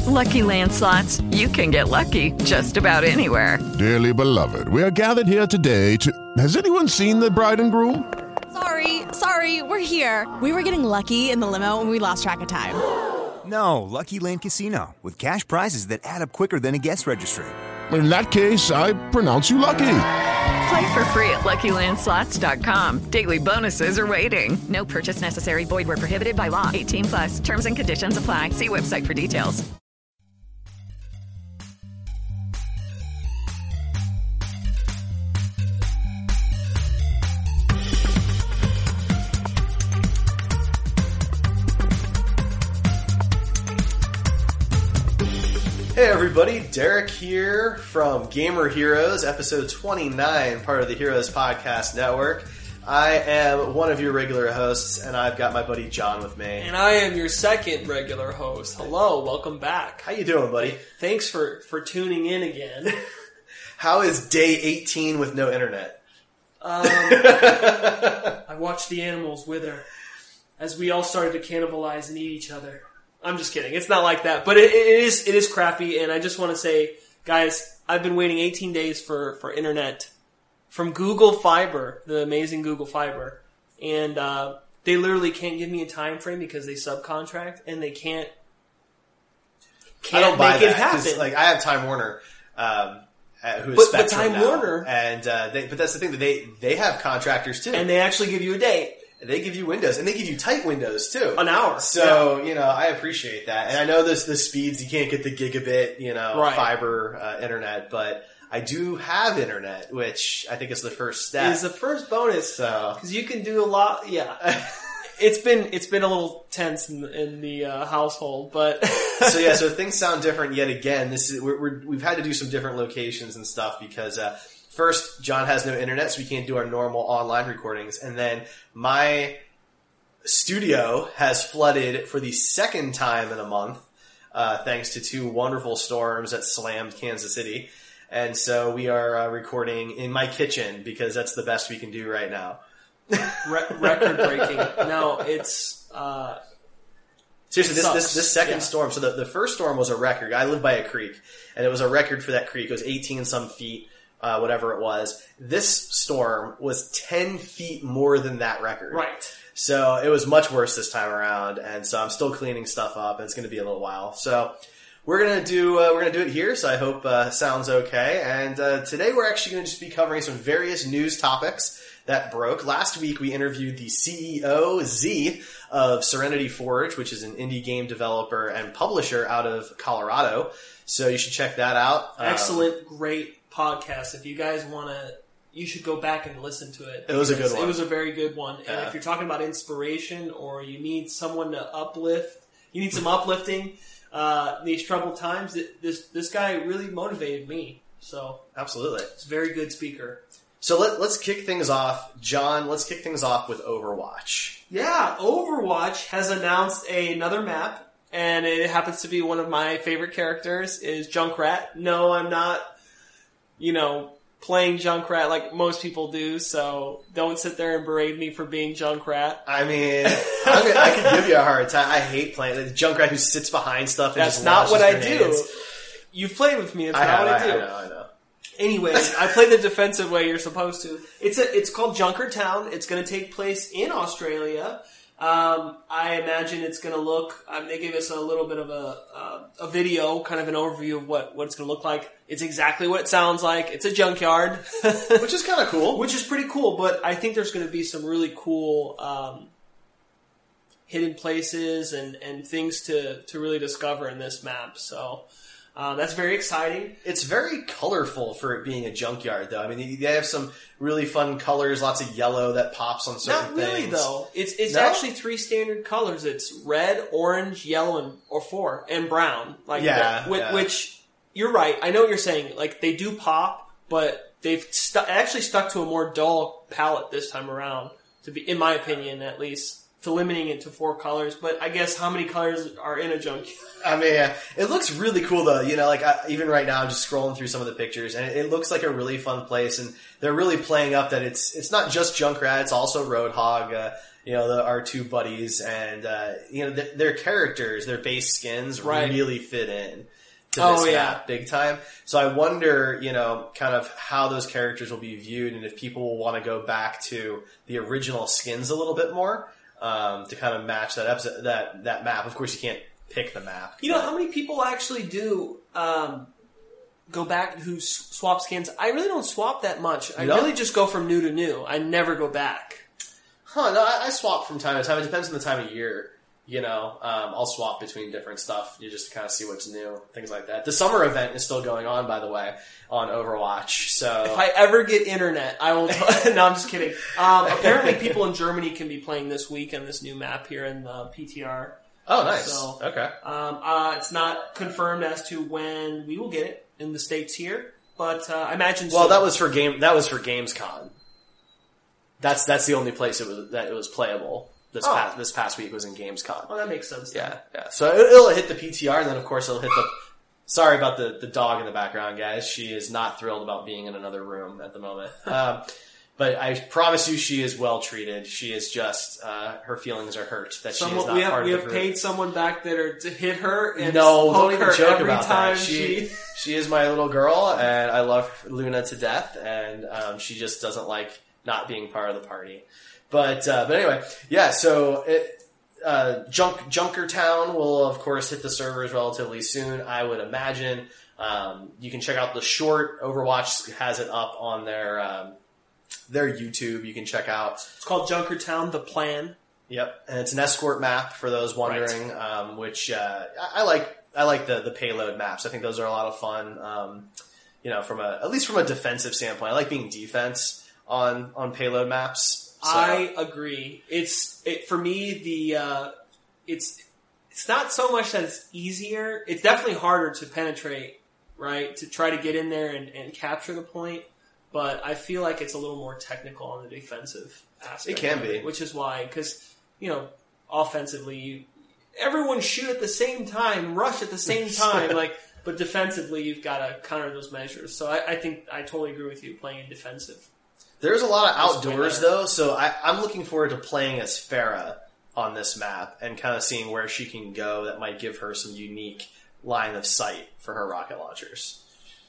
Lucky Land Slots, you can get lucky just about anywhere. Dearly beloved, we are gathered here today to... Has anyone seen the bride and groom? Sorry, we're here. We were getting lucky in the limo and we lost track of time. No, Lucky Land Casino, with cash prizes that add up quicker than a guest registry. In that case, I pronounce you lucky. Play for free at LuckyLandSlots.com. Daily bonuses are waiting. No purchase necessary. Void where prohibited by law. 18+. Terms and conditions apply. See website for details. Hey everybody, Derek here from Gamer Heroes, episode 29, part of the Heroes Podcast Network. I am one of your regular hosts, and I've got my buddy John with me. And I am your second regular host. Hello, welcome back. How you doing, buddy? Thanks for tuning in again. How is day 18 with no internet? I watched the animals wither as we all started to cannibalize and eat each other. I'm just kidding. It's not like that, but it is crappy. And I just want to say, guys, I've been waiting 18 days for internet from Google Fiber, the amazing Google Fiber, and they literally can't give me a time frame because they subcontract and they can't I don't buy make that, it happen. Like I have Time Warner, who is but Spectrum Time now, Warner, and but that's the thing that they have contractors too, and they actually give you a date. They give you windows, and they give you tight windows too. An hour. So, I appreciate that. And I know the speeds, you can't get the gigabit, right. fiber internet, but I do have internet, which I think is the first step. It's the first bonus. So, because you can do a lot, yeah. It's been a little tense in the household, but so things sound different yet again. We've had to do some different locations and stuff because, first, John has no internet, so we can't do our normal online recordings. And then my studio has flooded for the second time in a month, thanks to two wonderful storms that slammed Kansas City. And so we are recording in my kitchen because that's the best we can do right now. Record breaking. No, it's... Seriously, this second storm, so the first storm was a record. I live by a creek, and it was a record for that creek. It was 18 some feet. Whatever it was. This storm was 10 feet more than that record. Right. So it was much worse this time around, and so I'm still cleaning stuff up, and it's going to be a little while. So we're going to do it here, so I hope sounds okay. And today we're actually going to just be covering some various news topics that broke. Last week we interviewed the CEO, Z, of Serenity Forge, which is an indie game developer and publisher out of Colorado. So you should check that out. Excellent, great podcast. If you guys want to, you should go back and listen to it. It was a good one. It was a very good one. Yeah. And if you're talking about inspiration or you need someone to uplift, you need some uplifting, these troubled times, this guy really motivated me. So absolutely. It's a very good speaker. So let's kick things off. John, let's kick things off with Overwatch. Yeah, Overwatch has announced another map, and it happens to be one of my favorite characters, is Junkrat. No, I'm not playing Junkrat like most people do, so don't sit there and berate me for being Junkrat. I mean, I could give you a hard time. I hate playing the Junkrat who sits behind stuff and That's just not what launches I grenades. do. You've played with me, it's not what I do. I know. Anyways, I play the defensive way you're supposed to. It's called Junkertown. It's going to take place in Australia. I imagine it's going to look. They gave us a little bit of a video, kind of an overview of what it's going to look like. It's exactly what it sounds like. It's a junkyard, which is kind of cool. Which is pretty cool. But I think there's going to be some really cool hidden places and things to really discover in this map. So. That's very exciting. It's very colorful for it being a junkyard, though. I mean, they have some really fun colors, lots of yellow that pops on certain things. Not really, though. It's actually 3 standard colors. It's red, orange, yellow, and brown. Which, you're right. I know what you're saying. Like, they do pop, but they've actually stuck to a more dull palette this time around, in my opinion, at least. To limiting it to 4 colors, but I guess how many colors are in a junkyard? I mean, it looks really cool though. Even right now, I'm just scrolling through some of the pictures, and it looks like a really fun place. And they're really playing up that it's not just Junkrat, it's also Roadhog. our two buddies, and their characters, their base skins really fit in to this map big time. So I wonder, kind of how those characters will be viewed, and if people will want to go back to the original skins a little bit more to kind of match that episode, that map. Of course, you can't pick the map. How many people actually do go back who swap skins? I really don't swap that much. I really just go from new to new. I never go back. No, I swap from time to time. It depends on the time of year. I'll swap between different stuff. You just kind of see what's new, things like that. The summer event is still going on, by the way, on Overwatch. So if I ever get internet, I will. No, I'm just kidding. Apparently, people in Germany can be playing this week on this new map here in the PTR. Oh, nice. So, okay. It's not confirmed as to when we will get it in the States here, but I imagine. Well, that was for Gamescom. That's the only place it was playable. This past week was in Gamescom. Oh, that makes sense. Yeah. So it'll hit the PTR, and then of course it'll hit the. Sorry about the dog in the background, guys. She is not thrilled about being in another room at the moment. But I promise you, she is well treated. She is just her feelings are hurt that she is not part of the group. We have paid someone back there to hit her. And don't even joke about that. She is my little girl, and I love Luna to death, and she just doesn't like not being part of the party. But anyway, yeah. So Junkertown will of course hit the servers relatively soon, I would imagine. You can check out the short. Overwatch has it up on their YouTube. You can check out. It's called Junkertown: The Plan. Yep, and it's an escort map for those wondering. Right. Which I like. I like the payload maps. I think those are a lot of fun. At least from a defensive standpoint, I like being defense on payload maps. So. I agree. For me, it's not so much that it's easier. It's definitely harder to penetrate, right? To try to get in there and capture the point. But I feel like it's a little more technical on the defensive aspect. It can be. Which is why, because, offensively, everyone shoot at the same time, rush at the same time, but defensively, you've got to counter those measures. So I think I totally agree with you playing in defensive. There's a lot of outdoors, though, so I'm looking forward to playing as Pharah on this map and kind of seeing where she can go that might give her some unique line of sight for her rocket launchers.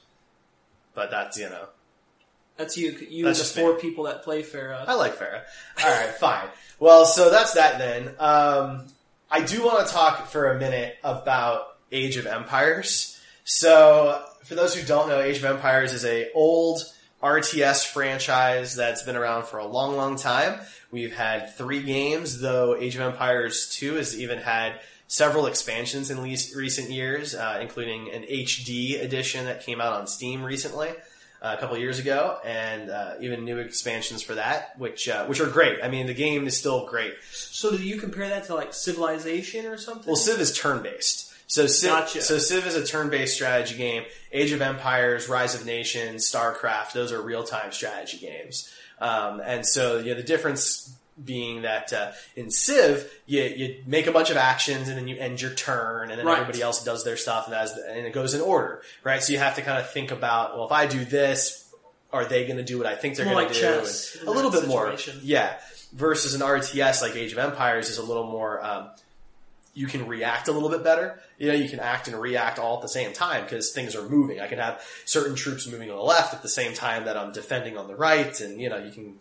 But that's, That's you and the four people that play Pharah. I like Pharah. All right, fine. Well, so that's that then. I do want to talk for a minute about Age of Empires. So, for those who don't know, Age of Empires is a old RTS franchise that's been around for a long, long time. We've had 3 games, though Age of Empires 2 has even had several expansions in recent years, including an HD edition that came out on Steam recently, a couple of years ago, and even new expansions for that, which are great. I mean, the game is still great. So do you compare that to like Civilization or something? Well, Civ is turn-based. So Civ is a turn-based strategy game. Age of Empires, Rise of Nations, StarCraft, those are real-time strategy games. And so, the difference being that in Civ, you make a bunch of actions and then you end your turn, and then everybody else does their stuff, and it goes in order, right? So you have to kind of think about, well, if I do this, are they going to do what I think they're going to do? Chess, a little bit more, yeah. Versus an RTS like Age of Empires is a little more. You can react a little bit better. You can act and react all at the same time because things are moving. I can have certain troops moving on the left at the same time that I'm defending on the right, and you can.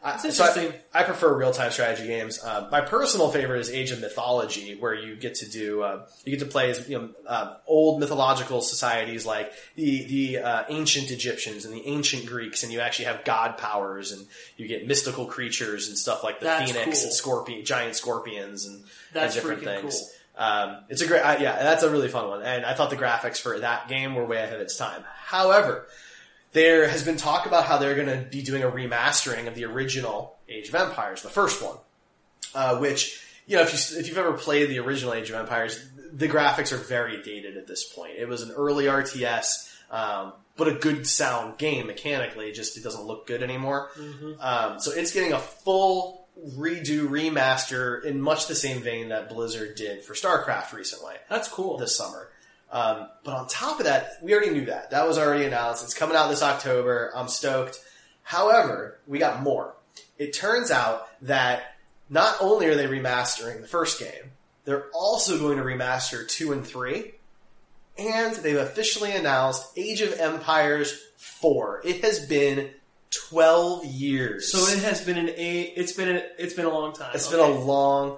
I prefer real-time strategy games. My personal favorite is Age of Mythology, where you get to do you get to play as old mythological societies like the ancient Egyptians and the ancient Greeks, and you actually have god powers, and you get mystical creatures and stuff like the Phoenix and giant scorpions and different things. Cool. It's a great, that's a really fun one, and I thought the graphics for that game were way ahead of its time. However, there has been talk about how they're going to be doing a remastering of the original Age of Empires, the first one, which, if you've ever played the original Age of Empires, the graphics are very dated at this point. It was an early RTS, but a good sound game mechanically. It doesn't look good anymore. Mm-hmm. So it's getting a full remaster in much the same vein that Blizzard did for StarCraft recently. That's cool. This summer. But on top of that, we already knew that. That was already announced. It's coming out this October. I'm stoked. However, we got more. It turns out that not only are they remastering the first game, they're also going to remaster 2 and 3, and they've officially announced Age of Empires 4. It has been 12 years. So it has been it's been a long time. It's been a long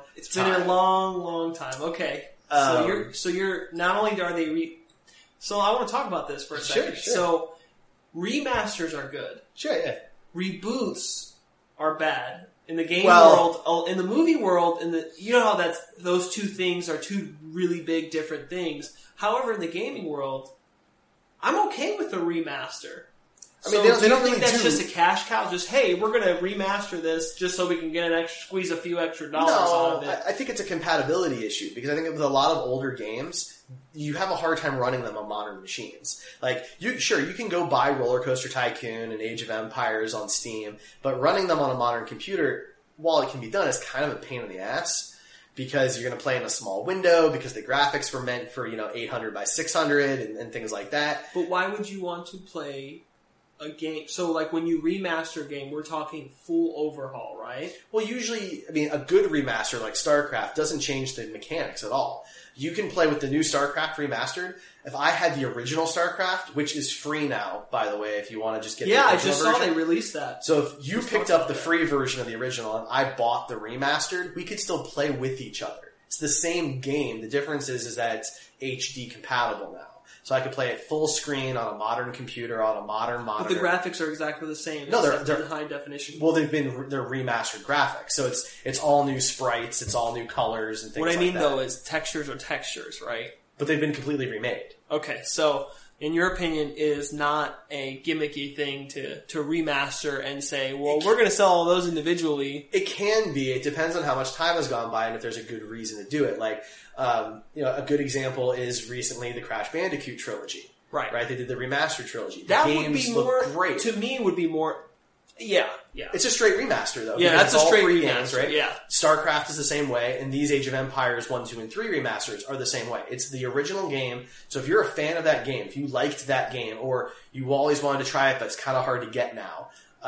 long time. Okay. So you're not only are they so I want to talk about this for a second. Sure. So remasters are good. Sure, yeah. Reboots are bad. In the game world, in the movie world, you know how those two things are two really big different things. However, in the gaming world, I'm okay with the remaster. I mean, they don't think really that's just a cash cow? Just, hey, we're going to remaster this just so we can get squeeze a few extra dollars out of it. I think it's a compatibility issue because I think with a lot of older games, you have a hard time running them on modern machines. Like, you can go buy Roller Coaster Tycoon and Age of Empires on Steam, but running them on a modern computer, while it can be done, is kind of a pain in the ass because you're going to play in a small window because the graphics were meant for 800 by 600 and things like that. But why would you want to play a game? So, like, when you remaster a game, we're talking full overhaul, right? Well, usually, I mean, a good remaster like StarCraft doesn't change the mechanics at all. You can play with the new StarCraft remastered. If I had the original StarCraft, which is free now, by the way, if you want to just get the original version. Yeah, I just saw they released that. So if you picked up the free version of the original and I bought the remastered, we could still play with each other. It's the same game. The difference is that it's HD compatible now. So I could play it full screen on a modern computer, on a modern monitor. But the graphics are exactly the same. No, they're in high definition. Well, they're remastered graphics. So it's all new sprites, it's all new colors and things like that. What I mean, though, is textures are textures, right? But they've been completely remade. Okay, so in your opinion, it is not a gimmicky thing to remaster and say, well, we're going to sell all those individually. It can be. It depends on how much time has gone by and if there's a good reason to do it. Like, a good example is recently the Crash Bandicoot trilogy. Right. They did the remastered trilogy. That the would games be more, look great. To me, would be more, yeah. It's a straight remaster, though. Yeah, that's a straight remaster, games, right? Yeah. StarCraft is the same way, and these Age of Empires 1, 2, and 3 remasters are the same way. It's the original game, so if you're a fan of that game, if you liked that game, or you always wanted to try it, but it's kind of hard to get now,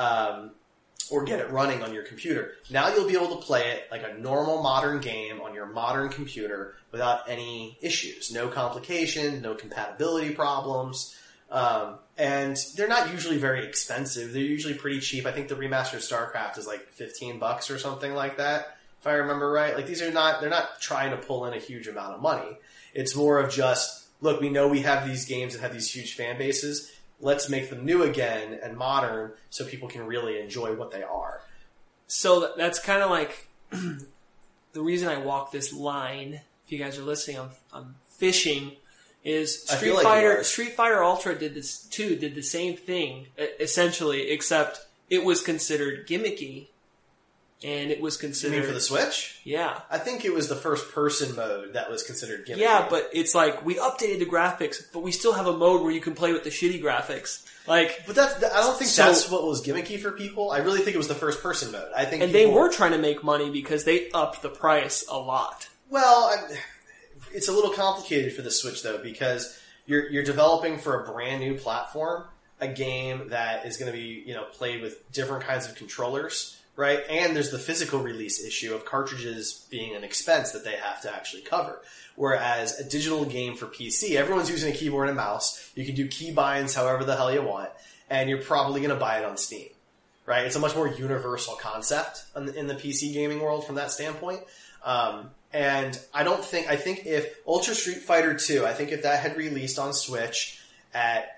or get it running on your computer, now you'll be able to play it like a normal modern game on your modern computer without any issues. No complications, no compatibility problems. And they're not usually very expensive. They're usually pretty cheap. I think the remastered StarCraft is like $15 or something like that, if I remember right. Like, they're not trying to pull in a huge amount of money. It's more of just, look, we know we have these games that have these huge fan bases. Let's make them new again and modern so people can really enjoy what they are. So that's kind of like the reason I walk this line. If you guys are listening, I'm fishing. Is Street Fighter Ultra did the same thing, essentially, except it was considered gimmicky, and it was considered... You mean for the Switch? Yeah. I think it was the first-person mode that was considered gimmicky. Yeah, but it's like, we updated the graphics, but we still have a mode where you can play with the shitty graphics. Like, but I don't think that's what was gimmicky for people. I really think it was the first-person mode. I think, and they were trying to make money because they upped the price a lot. Well, it's a little complicated for the Switch, though, because you're developing for a brand new platform a game that is going to be, played with different kinds of controllers, right? And there's the physical release issue of cartridges being an expense that they have to actually cover. Whereas a digital game for PC, everyone's using a keyboard and mouse. You can do key binds however the hell you want, and you're probably going to buy it on Steam, right? It's a much more universal concept in the PC gaming world from that standpoint. And I think if Ultra Street Fighter 2, I think if that had released on Switch at,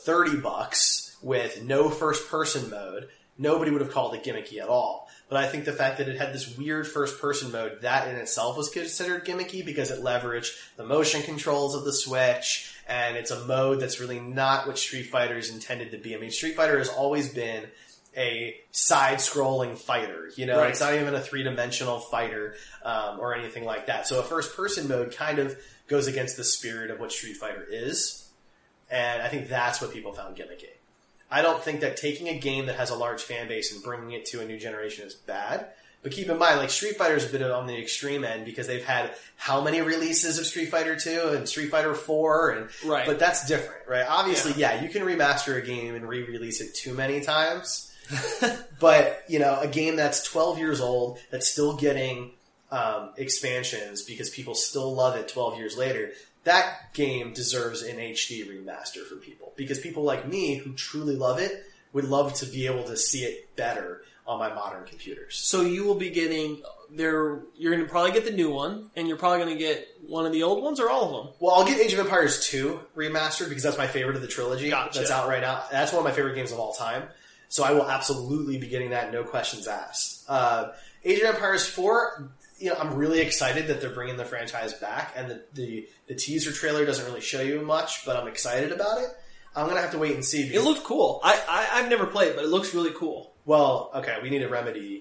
$30 with no first person mode, nobody would have called it gimmicky at all. But I think the fact that it had this weird first person mode, that in itself was considered gimmicky because it leveraged the motion controls of the Switch, and it's a mode that's really not what Street Fighter is intended to be. I mean, Street Fighter has always been a side-scrolling fighter, Right. It's not even a three-dimensional fighter or anything like that. So a first-person mode kind of goes against the spirit of what Street Fighter is, and I think that's what people found gimmicky. I don't think that taking a game that has a large fan base and bringing it to a new generation is bad, but keep in mind, like, Street Fighter's a bit on the extreme end because they've had how many releases of Street Fighter 2 and Street Fighter 4, and right. But that's different, right? Obviously, yeah, you can remaster a game and re-release it too many times. But, a game that's 12 years old, that's still getting expansions because people still love it 12 years later, that game deserves an HD remaster for people. Because people like me who truly love it would love to be able to see it better on my modern computers. So you will be getting you're going to probably get the new one, and you're probably going to get one of the old ones or all of them? Well, I'll get Age of Empires 2 remastered because that's my favorite of the trilogy. Gotcha. That's out right now. That's one of my favorite games of all time. So I will absolutely be getting that, no questions asked. Age of Empires 4, I'm really excited that they're bringing the franchise back, and the teaser trailer doesn't really show you much, but I'm excited about it. I'm going to have to wait and see. It looked cool. I've never played it, but it looks really cool. Well, okay, we need to remedy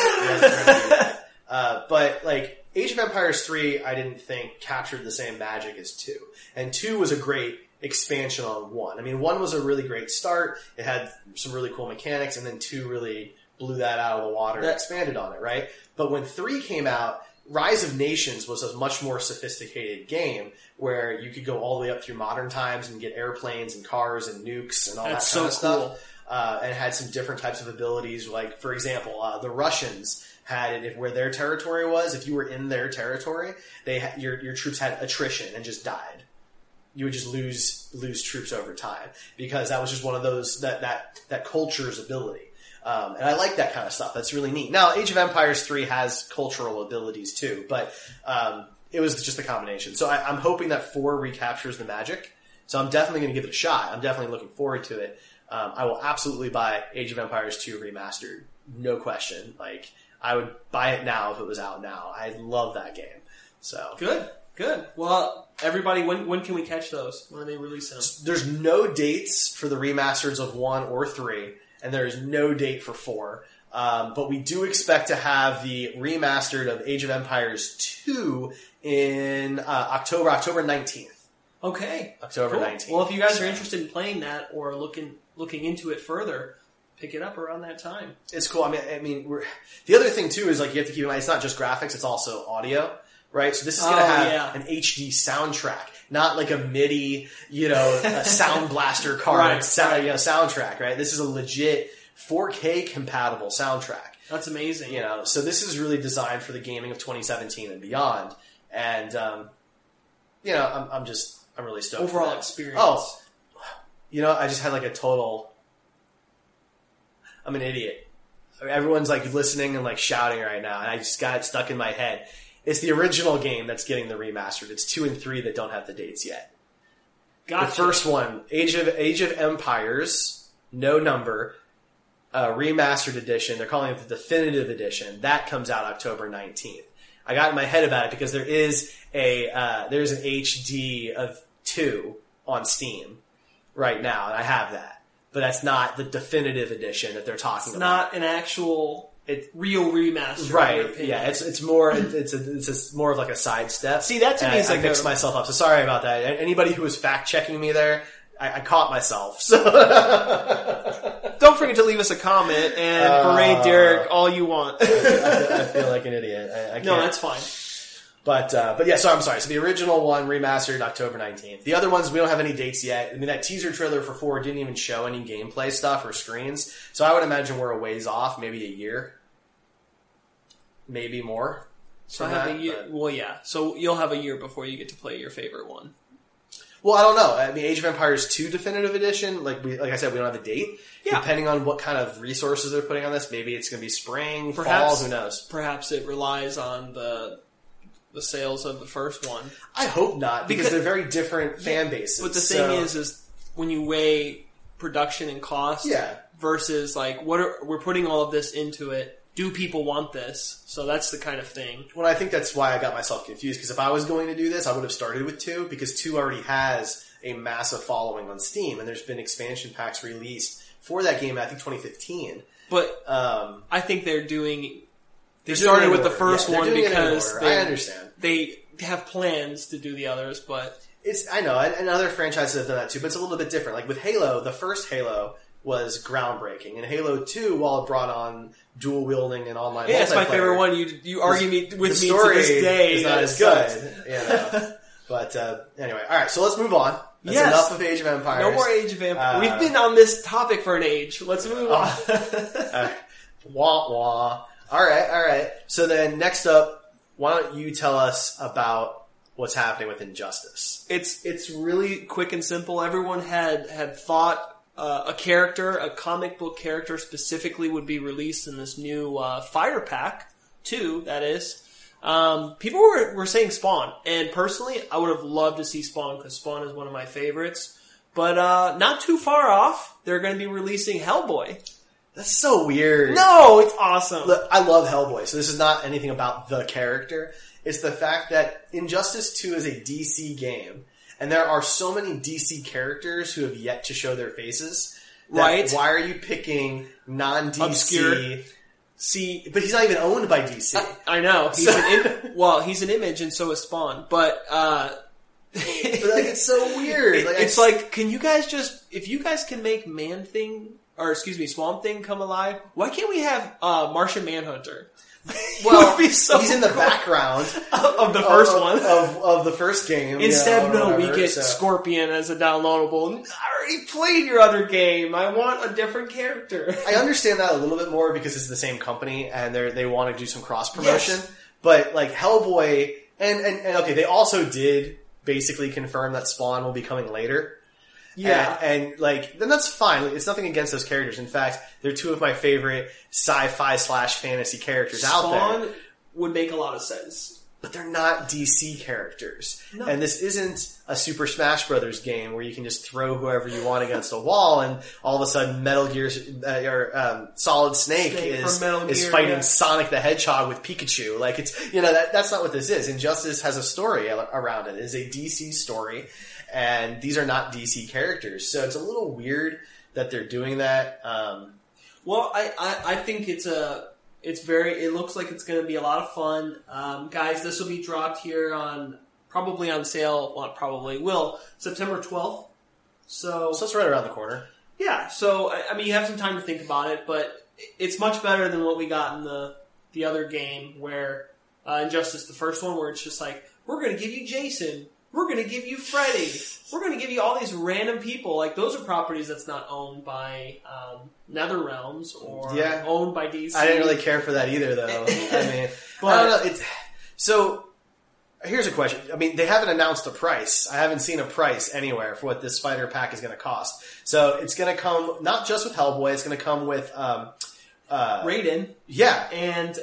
that. But Age of Empires 3, I didn't think captured the same magic as 2. And 2 was a great expansion on 1. I mean, 1 was a really great start. It had some really cool mechanics, and then 2 really blew that out of the water and expanded on it, right? But when 3 came out, Rise of Nations was a much more sophisticated game where you could go all the way up through modern times and get airplanes and cars and nukes and all that kind of stuff. And it had some different types of abilities. Like, for example, the Russians had it where their territory was. If you were in their territory, your troops had attrition and just died. You would just lose troops over time because that was just one of those that culture's ability. And I like that kind of stuff. That's really neat. Now, Age of Empires 3 has cultural abilities too, but it was just a combination. So I'm hoping that 4 recaptures the magic. So I'm definitely going to give it a shot. I'm definitely looking forward to it. I will absolutely buy Age of Empires 2 remastered. No question. I would buy it now if it was out now. I love that game. So Good. Well, everybody, when can we catch those? When are they releasing them? There's no dates for the remasters of 1 or 3, and there is no date for 4. But we do expect to have the remastered of Age of Empires 2 in October 19th. Okay. October cool. 19th. Well, if you guys are interested in playing that or looking into it further, pick it up around that time. It's cool. I mean, the other thing too is you have to keep in mind it's not just graphics; it's also audio, right? So this is going to have an HD soundtrack, not like a MIDI, a Sound Blaster card soundtrack, right? This is a legit 4K compatible soundtrack. That's amazing. So this is really designed for the gaming of 2017 and beyond, and I'm really stoked. Overall for that. experience. Oh, I just had a total. I'm an idiot. Everyone's listening and shouting right now, and I just got it stuck in my head. It's the original game that's getting the remastered. It's 2 and 3 that don't have the dates yet. Gotcha. The first one, Age of Empires, no number, remastered edition. They're calling it the definitive edition. That comes out October 19th. I got in my head about it because there's an HD of 2 on Steam right now, and I have that. But that's not the definitive edition that they're talking about. It's not an actual real remaster. Right. Yeah. It's more more of a sidestep. See, that to me is I mixed myself up. So sorry about that. Anybody who was fact checking me there, I caught myself. So don't forget to leave us a comment and berate Derek all you want. I feel like an idiot. I can't. No, that's fine. But yeah, so I'm sorry. So the original one remastered October 19th. The other ones, we don't have any dates yet. I mean, that teaser trailer for 4 didn't even show any gameplay stuff or screens. So I would imagine we're a ways off, maybe a year. Maybe more. So I have a year. Well, yeah. So you'll have a year before you get to play your favorite one. Well, I don't know. I mean, Age of Empires 2 Definitive Edition, like I said, we don't have a date. Yeah. Depending on what kind of resources they're putting on this, maybe it's going to be spring, fall, who knows. Perhaps it relies on the sales of the first one. I hope not, because they're very different fan bases. But the thing is when you weigh production and cost versus we're putting all of this into it, do people want this? So that's the kind of thing. Well, I think that's why I got myself confused, because if I was going to do this, I would have started with 2, because 2 already has a massive following on Steam, and there's been expansion packs released for that game, I think 2015. But I think they're doing... They They're started doing with the order. first Yeah, one they're doing it in because order. I understand. They have plans to do the others, but I know, and other franchises have done that too, but it's a little bit different. Like with Halo, the first Halo was groundbreaking, and Halo 2, while it brought on dual wielding and online multiplayer, it's my favorite one. You argue with me to story this day. is not as good. But anyway, all right. So let's move on. That's Yes. enough of Age of Empires. No more Age of Empires. We've been on this topic for an age. Let's move on. Wah wah. All right. So then next up, why don't you tell us about what's happening with Injustice? It's really quick and simple. Everyone had thought a comic book character specifically would be released in this new Fighter Pack 2, that is. People were saying Spawn, and personally, I would have loved to see Spawn because Spawn is one of my favorites. But not too far off, they're going to be releasing Hellboy. That's so weird. No, it's awesome. Look, I love Hellboy, so this is not anything about the character. It's the fact that Injustice 2 is a DC game, and there are so many DC characters who have yet to show their faces. Right. Why are you picking non-DC? Obscure. See, but he's not even owned by DC. I know. He's an Image, and so is Spawn. But But like, it's so weird. it's like, can you guys if you guys can make Swamp Thing come alive, why can't we have Martian Manhunter? well, would be so he's in the cool. background Of the first one. of the first game. Instead, or we whatever, get so. Scorpion as a downloadable. I already played your other game. I want a different character. I understand that a little bit more because it's the same company and they want to do some cross promotion. Yes. But like Hellboy and okay, they also did basically confirm that Spawn will be coming later. Yeah. And like, then that's fine. It's nothing against those characters. In fact, they're two of my favorite sci-fi / fantasy characters out there. Spawn would make a lot of sense. But they're not DC characters. No. And this isn't a Super Smash Brothers game where you can just throw whoever you want against a wall and all of a sudden Metal Gear, Solid Snake is from Metal Gear, fighting yeah. Sonic the Hedgehog with Pikachu. Like it's, that's not what this is. Injustice has a story around it. It is a DC story. And these are not DC characters. So it's a little weird that they're doing that. Well, I think it looks like it's going to be a lot of fun. Guys, this will be dropped here probably on sale, September 12th. So it's right around the corner. Yeah, so, I mean, you have some time to think about it, but it's much better than what we got in the other game where, Injustice, the first one, where it's just like, we're going to give you Jason, we're going to give you Freddy, we're going to give you all these random people. Like, those are properties that's not owned by, NetherRealms or owned by DC. I didn't really care for that either, though. I mean, but, I don't know. So, here's a question. I mean, they haven't announced a price. I haven't seen a price anywhere for what this Spider Pack is going to cost. So, it's going to come not just with Hellboy. It's going to come with Raiden. Yeah, and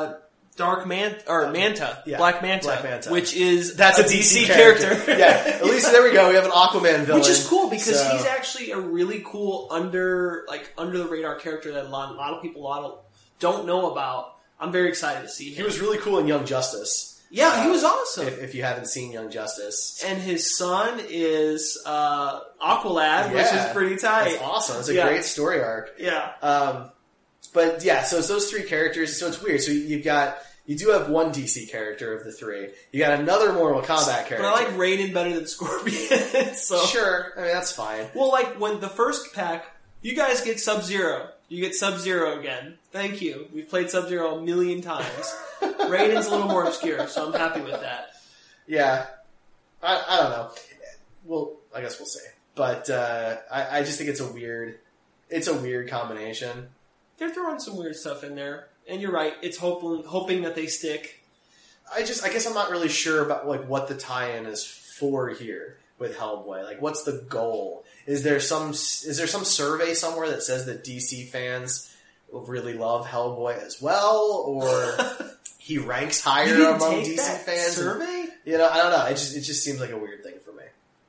Manta, yeah. Black Manta, which is that's a DC character. Yeah, at least there we go. We have an Aquaman villain, which is cool because he's actually a really cool under the radar character that a lot of people don't know about. I'm very excited to see him. He was really cool in Young Justice. Yeah, he was awesome. If you haven't seen Young Justice, and his son is Aqualad, which is pretty tight. That's awesome. It's a great story arc. Yeah. But yeah, so it's those three characters. So it's weird. So you do have one DC character of the three. You got another Mortal Kombat character. But I like Raiden better than Scorpion. So. Sure. I mean, that's fine. Well, like when the first pack, you guys get Sub-Zero. You get Sub-Zero again. Thank you. We've played Sub-Zero a million times. Raiden's a little more obscure, so I'm happy with that. Yeah. I don't know. Well, I guess we'll see. But I just think it's a weird combination. They're throwing some weird stuff in there. And you're right, it's hoping that they stick. I guess I'm not really sure about like what the tie-in is for here with Hellboy. Like, what's the goal? Is there some survey somewhere that says that DC fans really love Hellboy as well, or he ranks higher among DC fans? Survey? I don't know. It just seems like a weird thing for me.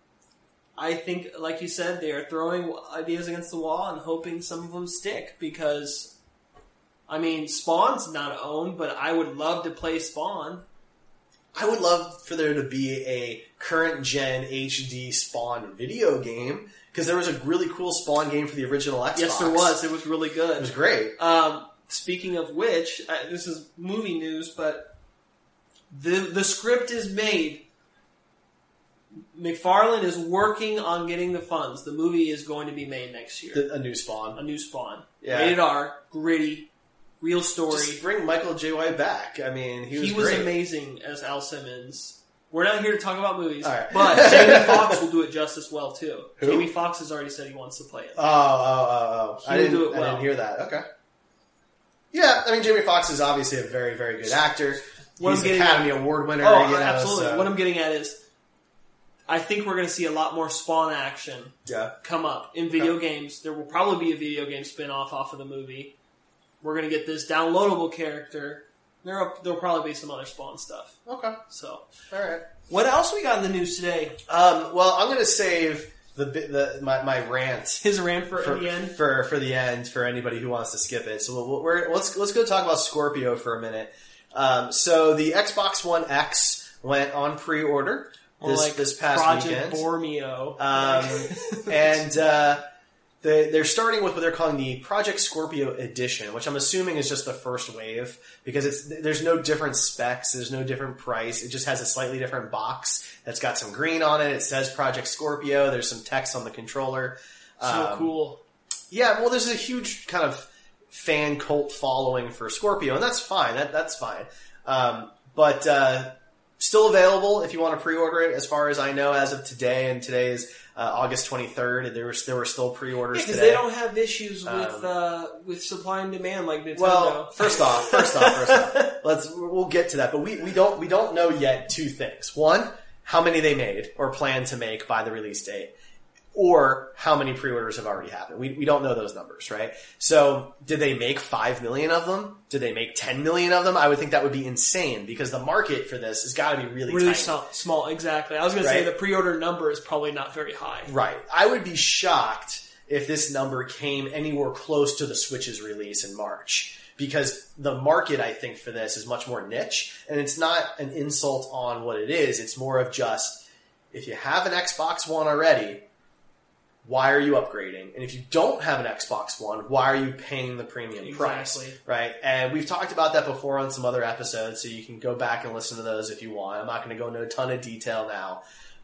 I think, like you said, they are throwing ideas against the wall and hoping some of them stick because. I mean, Spawn's not owned, but I would love to play Spawn. I would love for there to be a current-gen HD Spawn video game, because there was a really cool Spawn game for the original Xbox. Yes, there was. It was really good. It was great. Speaking of which, this is movie news, but the script is made. McFarlane is working on getting the funds. The movie is going to be made next year. A new Spawn. A new Spawn. Yeah. Rated R, gritty. Real story. Just bring Michael J. White back. I mean, he was great. great. Amazing as Al Simmons. We're not here to talk about movies, All right. but Jamie Foxx will do it just as well too. Who? Jamie Foxx has already said he wants to play it. Oh. He will do it well. I didn't hear that. Okay. Yeah, I mean, Jamie Foxx is obviously a very, very good actor. He's an Academy Award winner. Oh, you know, absolutely. so. What I'm getting at is, I think we're going to see a lot more Spawn action come up in video games. There will probably be a video game spin-off off of the movie. We're going to get this downloadable character. There'll probably be some other Spawn stuff. Okay. So, all right. What else we got in the news today? Well, I'm going to save my rant. His rant for the end? For the end, for anybody who wants to skip it. So let's go talk about Scorpio for a minute. So the Xbox One X went on pre-order this past Project weekend. Bormio. And they're starting with what they're calling the Project Scorpio Edition, which I'm assuming is just the first wave, because there's no different specs, there's no different price, it just has a slightly different box that's got some green on it, it says Project Scorpio, there's some text on the controller. So cool. Yeah, well, there's a huge kind of fan cult following for Scorpio, and that's fine, that's fine. But still available if you want to pre-order it, as far as I know, as of today, and today is August 23rd, and there were still pre-orders today. Because they don't have issues with supply and demand like Nintendo. Well, first off, we'll get to that, but we don't know yet two things. One, how many they made or plan to make by the release date, or how many pre-orders have already happened. We don't know those numbers, right? So, did they make 5 million of them? Did they make 10 million of them? I would think that would be insane, because the market for this has got to be really tiny. Small, exactly. I was going to say the pre-order number is probably not very high. Right. I would be shocked if this number came anywhere close to the Switch's release in March, because the market, I think, for this is much more niche, and it's not an insult on what it is. It's more of just, if you have an Xbox One already, why are you upgrading? And if you don't have an Xbox One, why are you paying the premium price? Right? And we've talked about that before on some other episodes, so you can go back and listen to those if you want. I'm not going to go into a ton of detail now.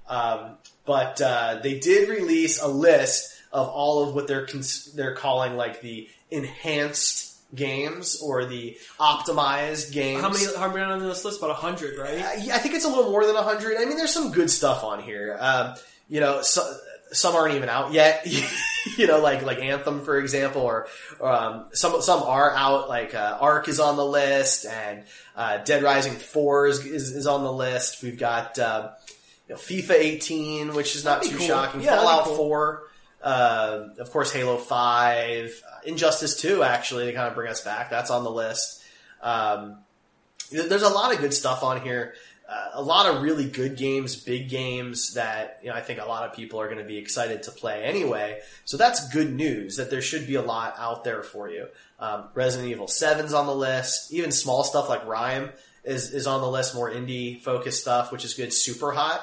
But they did release a list of all of what they're calling like the enhanced games or the optimized games. How many on this list? About 100, right? I think it's a little more than 100. I mean, there's some good stuff on here. Some aren't even out yet, like Anthem, for example, or some are out, like Ark is on the list, and Dead Rising 4 is on the list. We've got FIFA 18, which is not too shocking. Yeah, Fallout 4, of course, Halo 5, Injustice 2, actually, to kind of bring us back. That's on the list. There's a lot of good stuff on here. A lot of really good games, big games that I think a lot of people are going to be excited to play anyway. So that's good news, that there should be a lot out there for you. Resident Evil 7's on the list. Even small stuff like Rime is on the list, more indie focused stuff, which is good. Super Hot,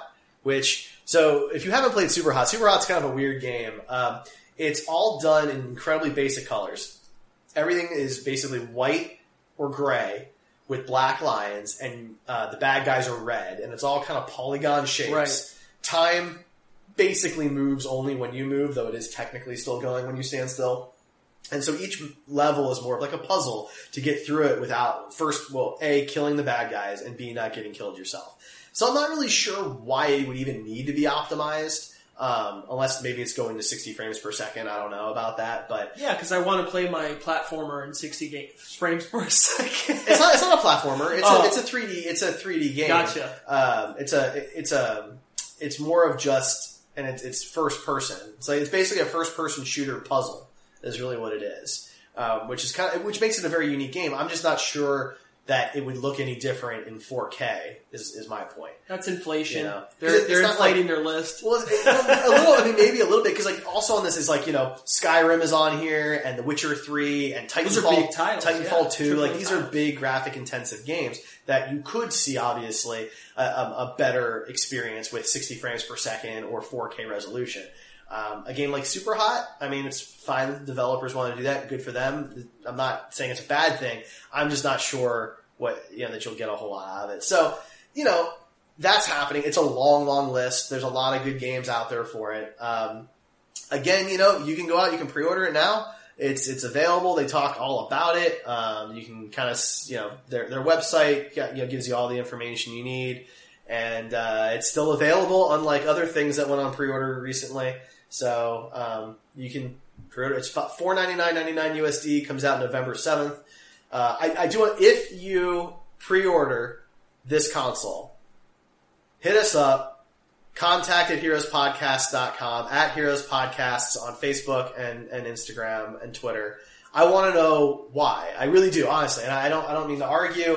so if you haven't played Super Hot's kind of a weird game. It's all done in incredibly basic colors. Everything is basically white or gray with black lines, and the bad guys are red, and it's all kind of polygon shapes. Right. Time basically moves only when you move, though it is technically still going when you stand still. And so each level is more of like a puzzle to get through it without, A, killing the bad guys, and B, not getting killed yourself. So I'm not really sure why it would even need to be optimized. Unless maybe it's going to 60 frames per second. I don't know about that, but yeah, because I want to play my platformer in 60 frames per second. It's not a platformer. It's a 3D. It's a 3D game. Gotcha. It's more of just, and it's first person. It's basically a first person shooter puzzle. Is really what it is, which makes it a very unique game. I'm just not sure that it would look any different in 4K is my point. That's inflation. They're inflating their list. Well, a little. I mean, maybe a little bit, because also on this is Skyrim is on here, and The Witcher 3, and Titanfall. Those are big titles. Titanfall 2. These are big graphic intensive games that you could see obviously a better experience with 60 frames per second or 4K resolution. A game like Super Hot, I mean, it's fine that the developers want to do that. Good for them. I'm not saying it's a bad thing. I'm just not sure that you'll get a whole lot out of it. So, that's happening. It's a long, long list. There's a lot of good games out there for it. Again, you can go out, you can pre-order it now. It's available. They talk all about it. You can kind of, their website, gives you all the information you need. and it's still available, unlike other things that went on pre-order recently. So you can pre-order. It's $499.99 USD. Comes out November 7th. I do want, if you pre-order this console, hit us up. Contact at heroespodcast.com, at Heroes Podcasts on Facebook and Instagram and Twitter. I want to know why. I really do, honestly. And I don't mean to argue.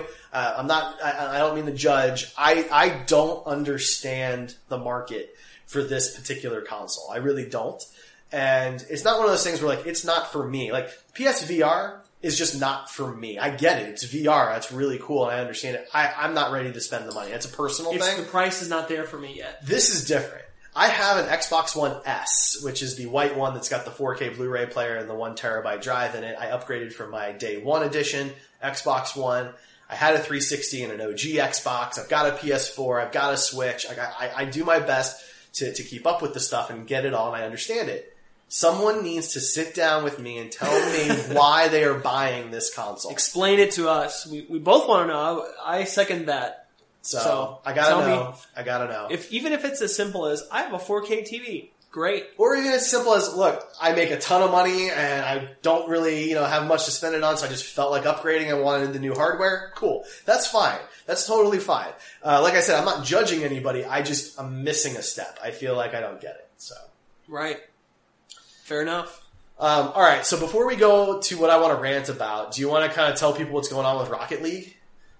I don't mean to judge. I don't understand the market for this particular console. I really don't. And it's not one of those things where, like, it's not for me. Like, PSVR is just not for me. I get it. It's VR. That's really cool, and I understand it. I'm not ready to spend the money. It's a personal thing. The price is not there for me yet. This is different. I have an Xbox One S, which is the white one that's got the 4K Blu-ray player and the 1 terabyte drive in it. I upgraded from my Day 1 edition Xbox One. I had a 360 and an OG Xbox. I've got a PS4. I've got a Switch. I do my best to keep up with the stuff and get it all, and I understand it. Someone needs to sit down with me and tell me why they are buying this console. Explain it to us. We both want to know. I second that. So I gotta know. I gotta know. Even if it's as simple as, I have a 4K TV. Great. Or even as simple as, look, I make a ton of money and I don't really, have much to spend it on, so I just felt like upgrading and wanted the new hardware. Cool. That's fine. That's totally fine. Like I said, I'm not judging anybody. I'm missing a step. I feel like I don't get it. So. Right. Fair enough. All right. So before we go to what I want to rant about, do you want to kind of tell people what's going on with Rocket League?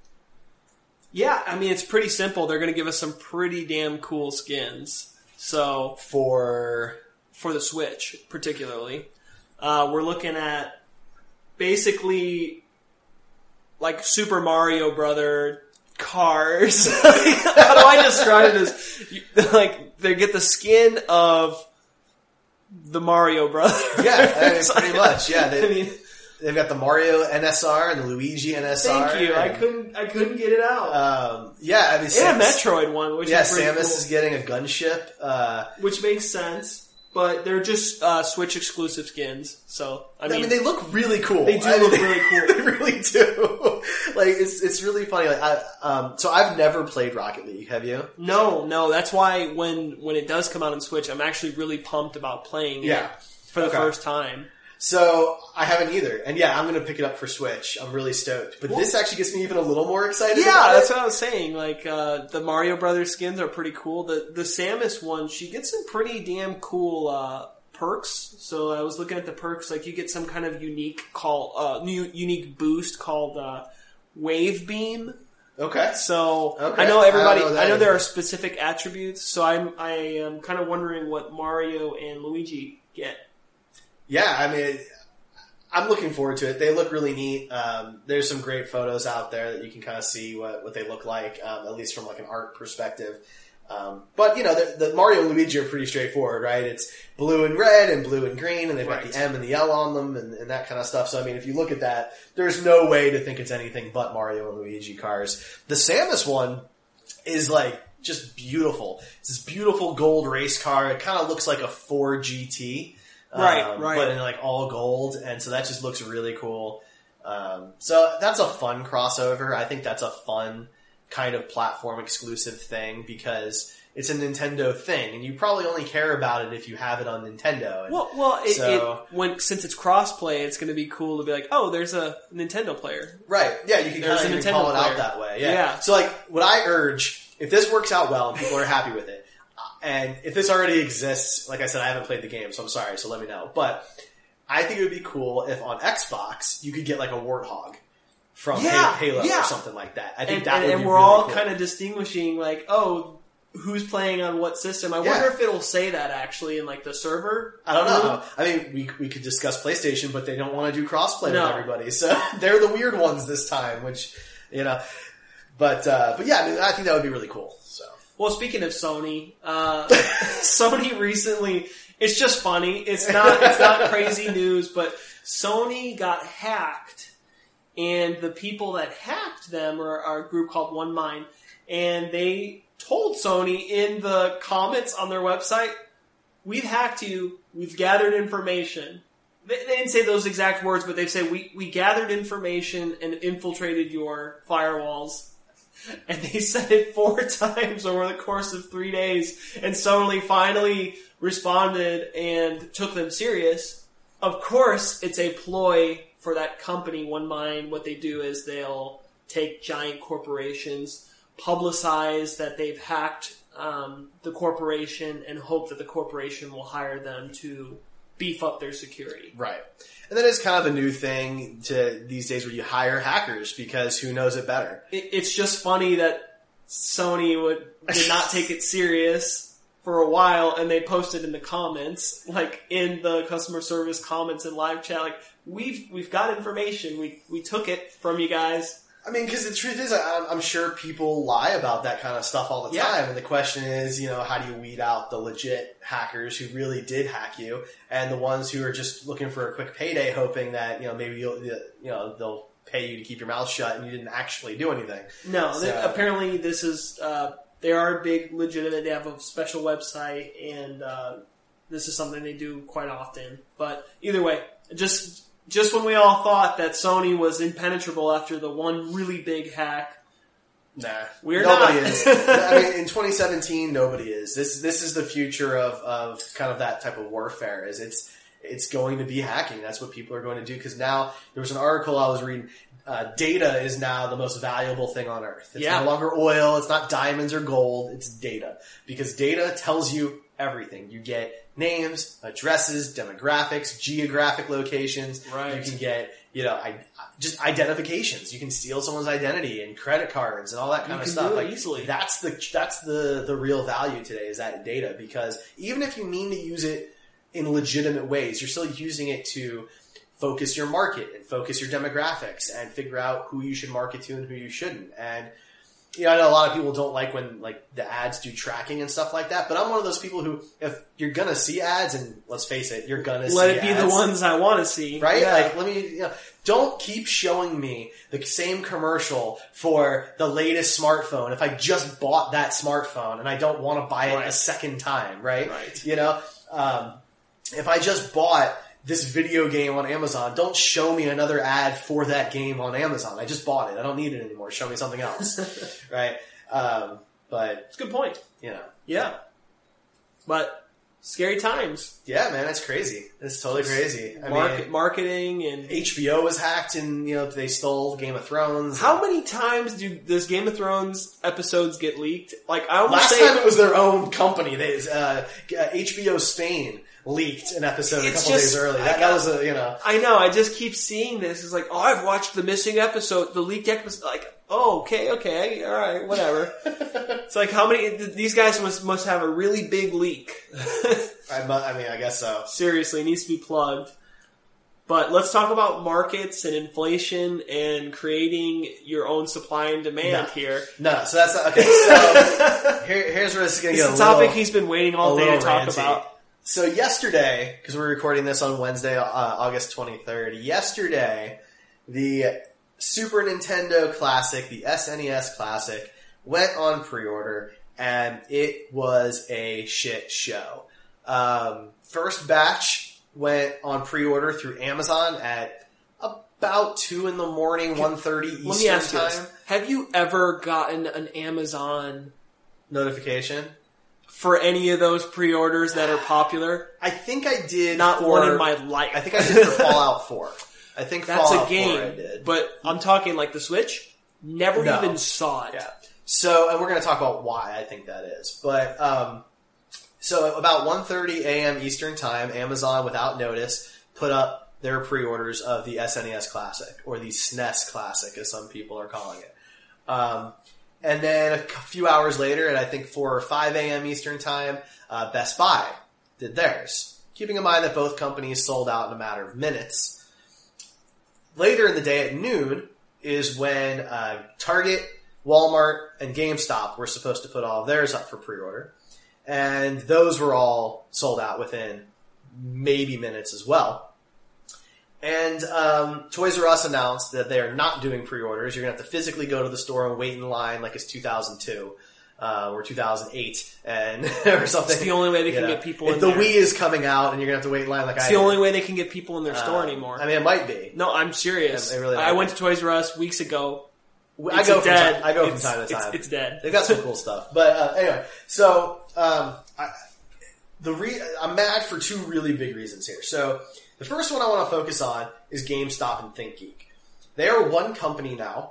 Yeah. I mean, it's pretty simple. They're going to give us some pretty damn cool skins. So for the Switch, particularly, we're looking at basically like Super Mario Brother cars. How do I describe this? Like, they get the skin of the Mario Brothers. Yeah, pretty much. Yeah, they've got the Mario NSR and the Luigi NSR. Thank you. I couldn't get it out. Yeah, I mean, and a Metroid one, which is pretty Samus cool. is getting a gunship, which makes sense. But they're just Switch exclusive skins, so I mean they look really cool. They do look really cool. They really do. Like it's really funny. Like so I've never played Rocket League. Have you? No. That's why when it does come out on Switch, I'm actually really pumped about playing it for the first time. So I haven't either, and I'm going to pick it up for Switch. I'm really stoked, but this actually gets me even a little more excited. Yeah, that's what I was saying. Like the Mario Brothers skins are pretty cool. The Samus one, she gets some pretty damn cool perks. So I was looking at the perks. Like you get some kind of unique unique boost called Wave Beam. Okay. So okay. I know everybody. I know there are specific attributes. So I am kind of wondering what Mario and Luigi get. Yeah, I mean, I'm looking forward to it. They look really neat. There's some great photos out there that you can kind of see what they look like, at least from like an art perspective. But the Mario and Luigi are pretty straightforward, right? It's blue and red and blue and green, and they've got the M and the L on them and that kind of stuff. So I mean, if you look at that, there's no way to think it's anything but Mario and Luigi cars. The Samus one is like just beautiful. It's this beautiful gold race car. It kind of looks like a Ford GT. Right. But in like all gold, and so that just looks really cool. So that's a fun crossover. I think that's a fun kind of platform exclusive thing because it's a Nintendo thing, and you probably only care about it if you have it on Nintendo. And since it's crossplay, it's going to be cool to be like, oh, there's a Nintendo player. Right. Yeah, you can kind of call it out that way. Yeah. So like, what I urge, if this works out well and people are happy with it, and if this already exists, like I said, I haven't played the game, so I'm sorry, so let me know. But I think it would be cool if on Xbox you could get like a Warthog from Halo or something like that. I think that would be and we're really all cool. kind of distinguishing like, oh, who's playing on what system. I wonder if it'll say that actually in like the server. I don't know. I mean, we could discuss PlayStation, but they don't want to do crossplay with everybody, so they're the weird ones this time, which, but yeah, I mean, I think that would be really cool. So. Well, speaking of Sony, Sony recently, it's just funny. It's not crazy news, but Sony got hacked, and the people that hacked them are a group called One Mind, and they told Sony in the comments on their website, we've hacked you, we've gathered information. They didn't say those exact words, but they say we gathered information and infiltrated your firewalls. And they said it 4 times over the course of 3 days. And Sony finally responded and took them serious. Of course, it's a ploy for that company, One Mind. What they do is they'll take giant corporations, publicize that they've hacked the corporation, and hope that the corporation will hire them to beef up their security. Right. And that is kind of a new thing to these days where you hire hackers because who knows it better. It's just funny that Sony did not take it serious for a while, and they posted in the comments, like in the customer service comments and live chat, like, we've got information. We took it from you guys. I mean, because the truth is, I'm sure people lie about that kind of stuff all the time. And the question is, how do you weed out the legit hackers who really did hack you, and the ones who are just looking for a quick payday, hoping that maybe they'll pay you to keep your mouth shut and you didn't actually do anything. No, apparently this is they are big, legitimate. They have a special website, and this is something they do quite often. But either way, just when we all thought that Sony was impenetrable after the one really big hack, nobody not. is. I mean, in 2017, nobody is. This is the future of kind of that type of warfare. It's going to be hacking. That's what people are going to do. Because now there was an article I was reading. Data is now the most valuable thing on Earth. It's no longer oil. It's not diamonds or gold. It's data, because data tells you everything. You get names, addresses, demographics, geographic locations. Right. You can get, just identifications. You can steal someone's identity and credit cards and all that kind of stuff. Do it easily. That's the real value today, is that data, because even if you mean to use it in legitimate ways, you're still using it to focus your market and focus your demographics and figure out who you should market to and who you shouldn't. And I know a lot of people don't like when the ads do tracking and stuff like that, but I'm one of those people who, if you're gonna see ads, and let's face it, you're gonna see ads. Let it be the ones I want to see. Right? Yeah. Don't keep showing me the same commercial for the latest smartphone if I just bought that smartphone and I don't want to buy it a second time, right? If I just bought this video game on Amazon, don't show me another ad for that game on Amazon. I just bought it. I don't need it anymore. Show me something else. Right? But it's a good point. Yeah. But scary times. Yeah, man, it's crazy. It's totally crazy. Marketing and HBO was hacked, and they stole Game of Thrones. How many times does Game of Thrones episodes get leaked? Last time it was their own company. HBO Spain leaked an episode a couple days early. That was I know. I just keep seeing this. It's like, I've watched the missing episode, the leaked episode. Like, okay, all right, whatever. It's like, how many? These guys must have a really big leak. I guess so. Seriously, it needs to be plugged. But let's talk about markets and inflation and creating your own supply and demand here. No, so that's okay. So here's where this is going to get a topic he's been waiting all day to talk about. So yesterday, because we're recording this on Wednesday, August 23rd, yesterday, the Super Nintendo Classic, the SNES Classic, went on pre-order, and it was a shit show. First batch went on pre-order through Amazon at about 2 in the morning, 1:30 Eastern time. Let me ask you this. Have you ever gotten an Amazon notification for any of those pre-orders that are popular? I think I did. Not one in my life. I think I did for Fallout 4. I think that's Fallout a game, 4 I did. But I'm talking like the Switch. Never even saw it. Yeah. So, and we're going to talk about why I think that is. But so about 1:30 a.m. Eastern time, Amazon, without notice, put up their pre-orders of the SNES Classic, or the SNES Classic, as some people are calling it. And then a few hours later, at I think 4 or 5 a.m. Eastern time, Best Buy did theirs. Keeping in mind that both companies sold out in a matter of minutes. Later in the day at noon is when Target, Walmart, and GameStop were supposed to put all of theirs up for pre-order. And those were all sold out within maybe minutes as well. And Toys R Us announced that they are not doing pre-orders. You're going to have to physically go to the store and wait in line like it's 2002 or 2008 or something. It's the only way they can get people in there. there. If the Wii is coming out and you're going to have to wait in line like it's the only way they can get people in their store anymore. I mean, it might be. No, I'm serious. It really I went to Toys R Us weeks ago. I go from time to time. It's dead. They've got some cool stuff. But anyway, so I'm mad for two really big reasons here. So the first one I want to focus on is GameStop and ThinkGeek. They are one company now.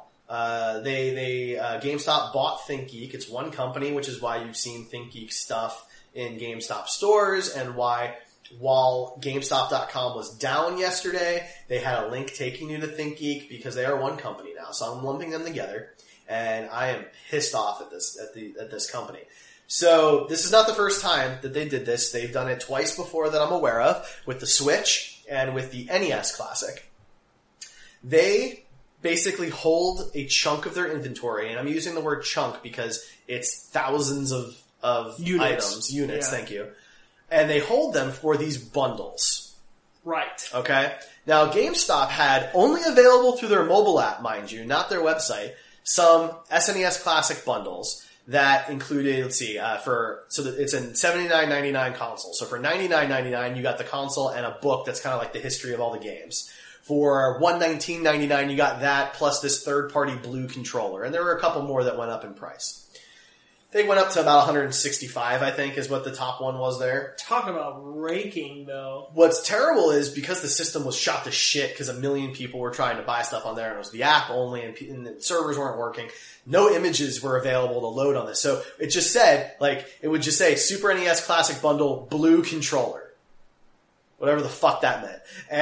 GameStop bought ThinkGeek. It's one company, which is why you've seen ThinkGeek stuff in GameStop stores, and why while GameStop.com was down yesterday, they had a link taking you to ThinkGeek because they are one company now. So I'm lumping them together, and I am pissed off at this company. So this is not the first time that they did this. They've done it twice before that I'm aware of, with the Switch and with the NES Classic. They basically hold a chunk of their inventory, and I'm using the word chunk because it's thousands of units, yeah. Thank you. And they hold them for these bundles. Right. Okay? Now, GameStop had only available through their mobile app, mind you, not their website, some SNES Classic bundles that included, it's a $79.99 console. So for $99.99, you got the console and a book that's kind of like the history of all the games. For $119.99, you got that plus this third-party blue controller. And there were a couple more that went up in price. They went up to about $165, I think, is what the top one was there. Talk about raking, though. What's terrible is because the system was shot to shit because a million people were trying to buy stuff on there, and it was the app only, and the servers weren't working. No images were available to load on this. So it just said, it would just say Super NES Classic Bundle blue controller. Whatever the fuck that meant.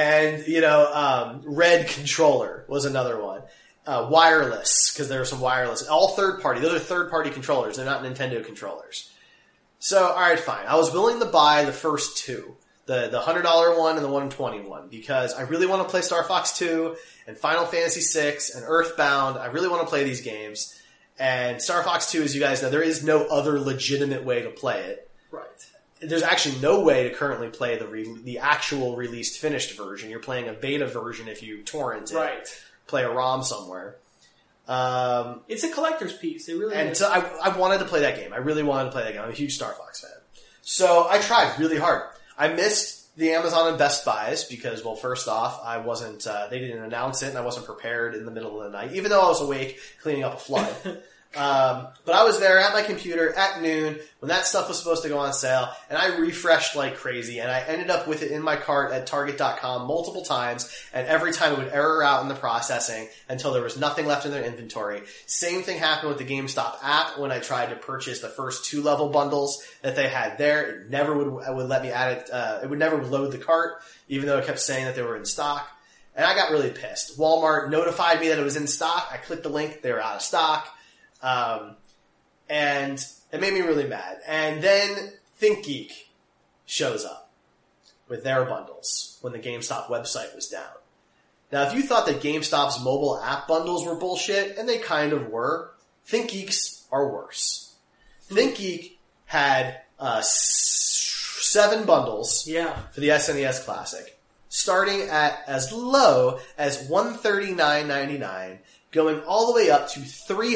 And, red controller was another one. Wireless, because there were some wireless. All third party. Those are third party controllers. They're not Nintendo controllers. So, alright, fine. I was willing to buy the first two. The $100 one and the $120 one. Because I really want to play Star Fox 2 and Final Fantasy 6 and Earthbound. I really want to play these games. And Star Fox 2, as you guys know, there is no other legitimate way to play it. Right. There's actually no way to currently play the actual released finished version. You're playing a beta version if you torrent it. Right. Play a ROM somewhere. It's a collector's piece. It really is. And so I wanted to play that game. I really wanted to play that game. I'm a huge Star Fox fan. So I tried really hard. I missed the Amazon and Best Buys because, well, first off, I wasn't, they didn't announce it and I wasn't prepared in the middle of the night, even though I was awake cleaning up a flood. But I was there at my computer at noon when that stuff was supposed to go on sale, and I refreshed like crazy, and I ended up with it in my cart at Target.com multiple times, and every time it would error out in the processing until there was nothing left in their inventory. Same thing happened with the GameStop app when I tried to purchase the first 2-level bundles that they had there. It never would let me add it, it would never load the cart, even though it kept saying that they were in stock. And I got really pissed. Walmart notified me that it was in stock. I clicked the link, they were out of stock. And it made me really mad. And then ThinkGeek shows up with their bundles when the GameStop website was down. Now, if you thought that GameStop's mobile app bundles were bullshit, and they kind of were, ThinkGeek's are worse. ThinkGeek had 7 bundles for the SNES Classic, starting at as low as $139.99, going all the way up to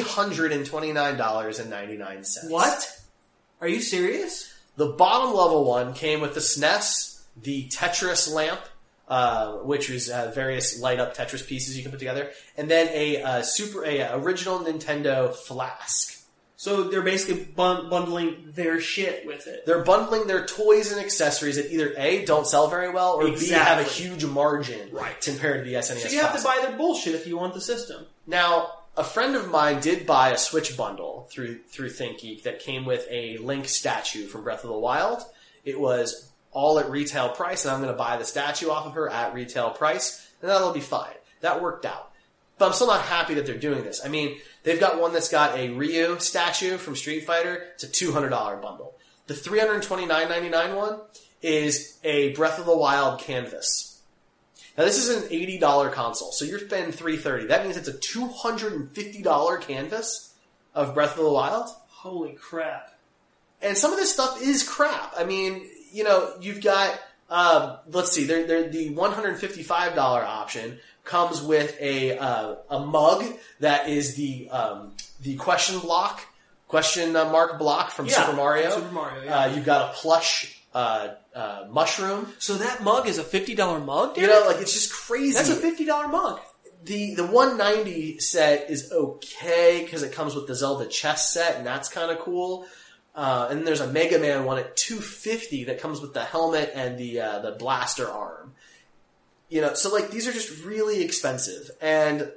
$329.99. What? Are you serious? The bottom level one came with the SNES, the Tetris lamp, which is various light up Tetris pieces you can put together, and then a original Nintendo flask. So they're basically bundling their shit with it. They're bundling their toys and accessories that either A, don't sell very well, or B, have a huge margin compared to the SNES. So you have to buy their bullshit if you want the system. Now, a friend of mine did buy a Switch bundle through ThinkGeek that came with a Link statue from Breath of the Wild. It was all at retail price, and I'm going to buy the statue off of her at retail price, and that'll be fine. That worked out. But I'm still not happy that they're doing this. I mean, they've got one that's got a Ryu statue from Street Fighter. It's a $200 bundle. The $329.99 one is a Breath of the Wild canvas. Now, this is an $80 console, so you're spending $330. That means it's a $250 canvas of Breath of the Wild. Holy crap. And some of this stuff is crap. I mean, you've got, let's see, the $155 option comes with a mug that is the question mark block from Super Mario. Super Mario, yeah. You've got a plush mushroom. So that mug is a $50 mug, dude? It's just crazy. That's a $50 mug. The 190 set is okay because it comes with the Zelda chess set, and that's kind of cool. And there's a Mega Man one at $250 that comes with the helmet and the blaster arm. So like these are just really expensive. And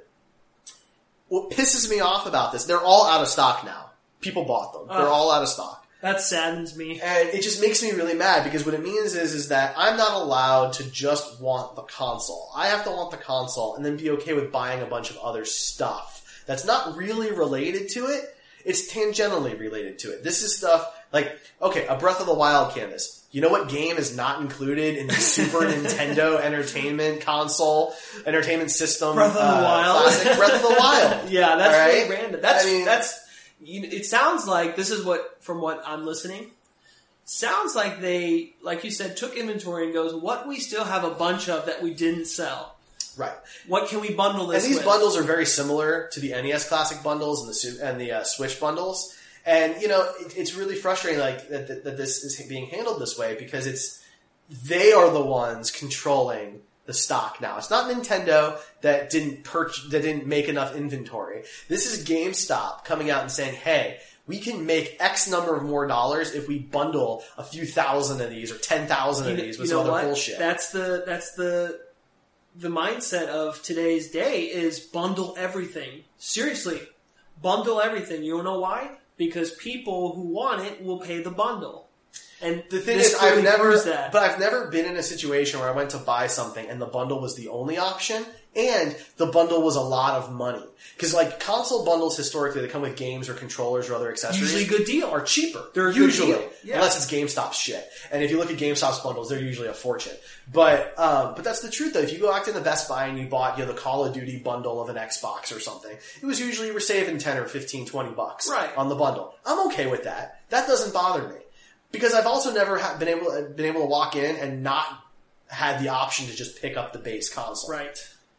what pisses me off about this, they're all out of stock now. People bought them. They're all out of stock. That saddens me. And it just makes me really mad because what it means is that I'm not allowed to just want the console. I have to want the console and then be okay with buying a bunch of other stuff that's not really related to it. It's tangentially related to it. This is stuff like, okay, a Breath of the Wild canvas. You know what game is not included in the Super Nintendo Entertainment Console, Entertainment System? Breath of the Wild. Classic Breath of the Wild. Yeah, that's right? really random. It sounds like, this is from what I'm listening, sounds like they, like you said, took inventory and goes, what we still have a bunch of that we didn't sell. Right. What can we bundle this with? And these bundles are very similar to the NES Classic bundles and the Switch bundles. And, it's really frustrating that this is being handled this way because they are the ones controlling the stock now. It's not Nintendo that didn't make enough inventory. This is GameStop coming out and saying, hey, we can make X number of more dollars if we bundle a few thousand of these or 10,000 of these with some other bullshit. That's the mindset of today's day is bundle everything. Seriously, bundle everything. You know why? Because people who want it will pay the bundle. And the thing is, I've never been in a situation where I went to buy something and the bundle was the only option, and the bundle was a lot of money. Because like console bundles historically, they come with games or controllers or other accessories. Usually a good deal. Are cheaper. They're a usually, good deal. Yeah. Unless it's GameStop shit. And if you look at GameStop's bundles, they're usually a fortune. But that's the truth though. If you go back to the Best Buy and you bought the Call of Duty bundle of an Xbox or something, it was usually you were saving 10 or 15, 20 bucks on the bundle. I'm okay with that. That doesn't bother me. Because I've also never been able to walk in and not had the option to just pick up the base console. Right.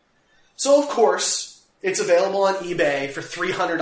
So of course, it's available on eBay for $300,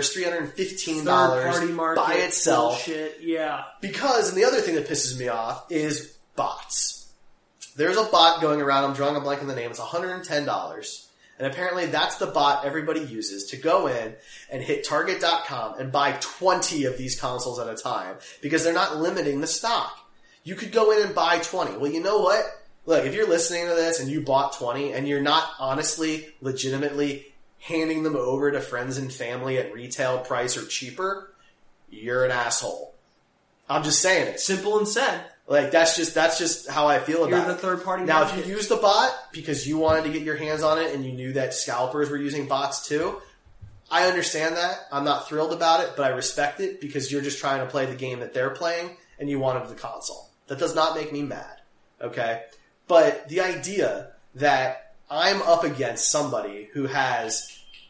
$315 Third-party market by itself. Bullshit. Yeah. Because, and the other thing that pisses me off is bots. There's a bot going around, I'm drawing a blank on the name, it's $110. And apparently that's the bot everybody uses to go in and hit Target.com and buy 20 of these consoles at a time because they're not limiting the stock. You could go in and buy 20. Well, you know what? Look, if you're listening to this and you bought 20 and you're not honestly, legitimately handing them over to friends and family at retail price or cheaper, you're an asshole. I'm just saying it. Simple and said. Like, that's just how I feel about it. You're the third party Now, market. if you use the bot because you wanted to get your hands on it and you knew that scalpers were using bots too, I understand that. I'm not thrilled about it, but I respect it because you're just trying to play the game that they're playing and you wanted the console. That does not make me mad. Okay? But the idea that I'm up against somebody who has,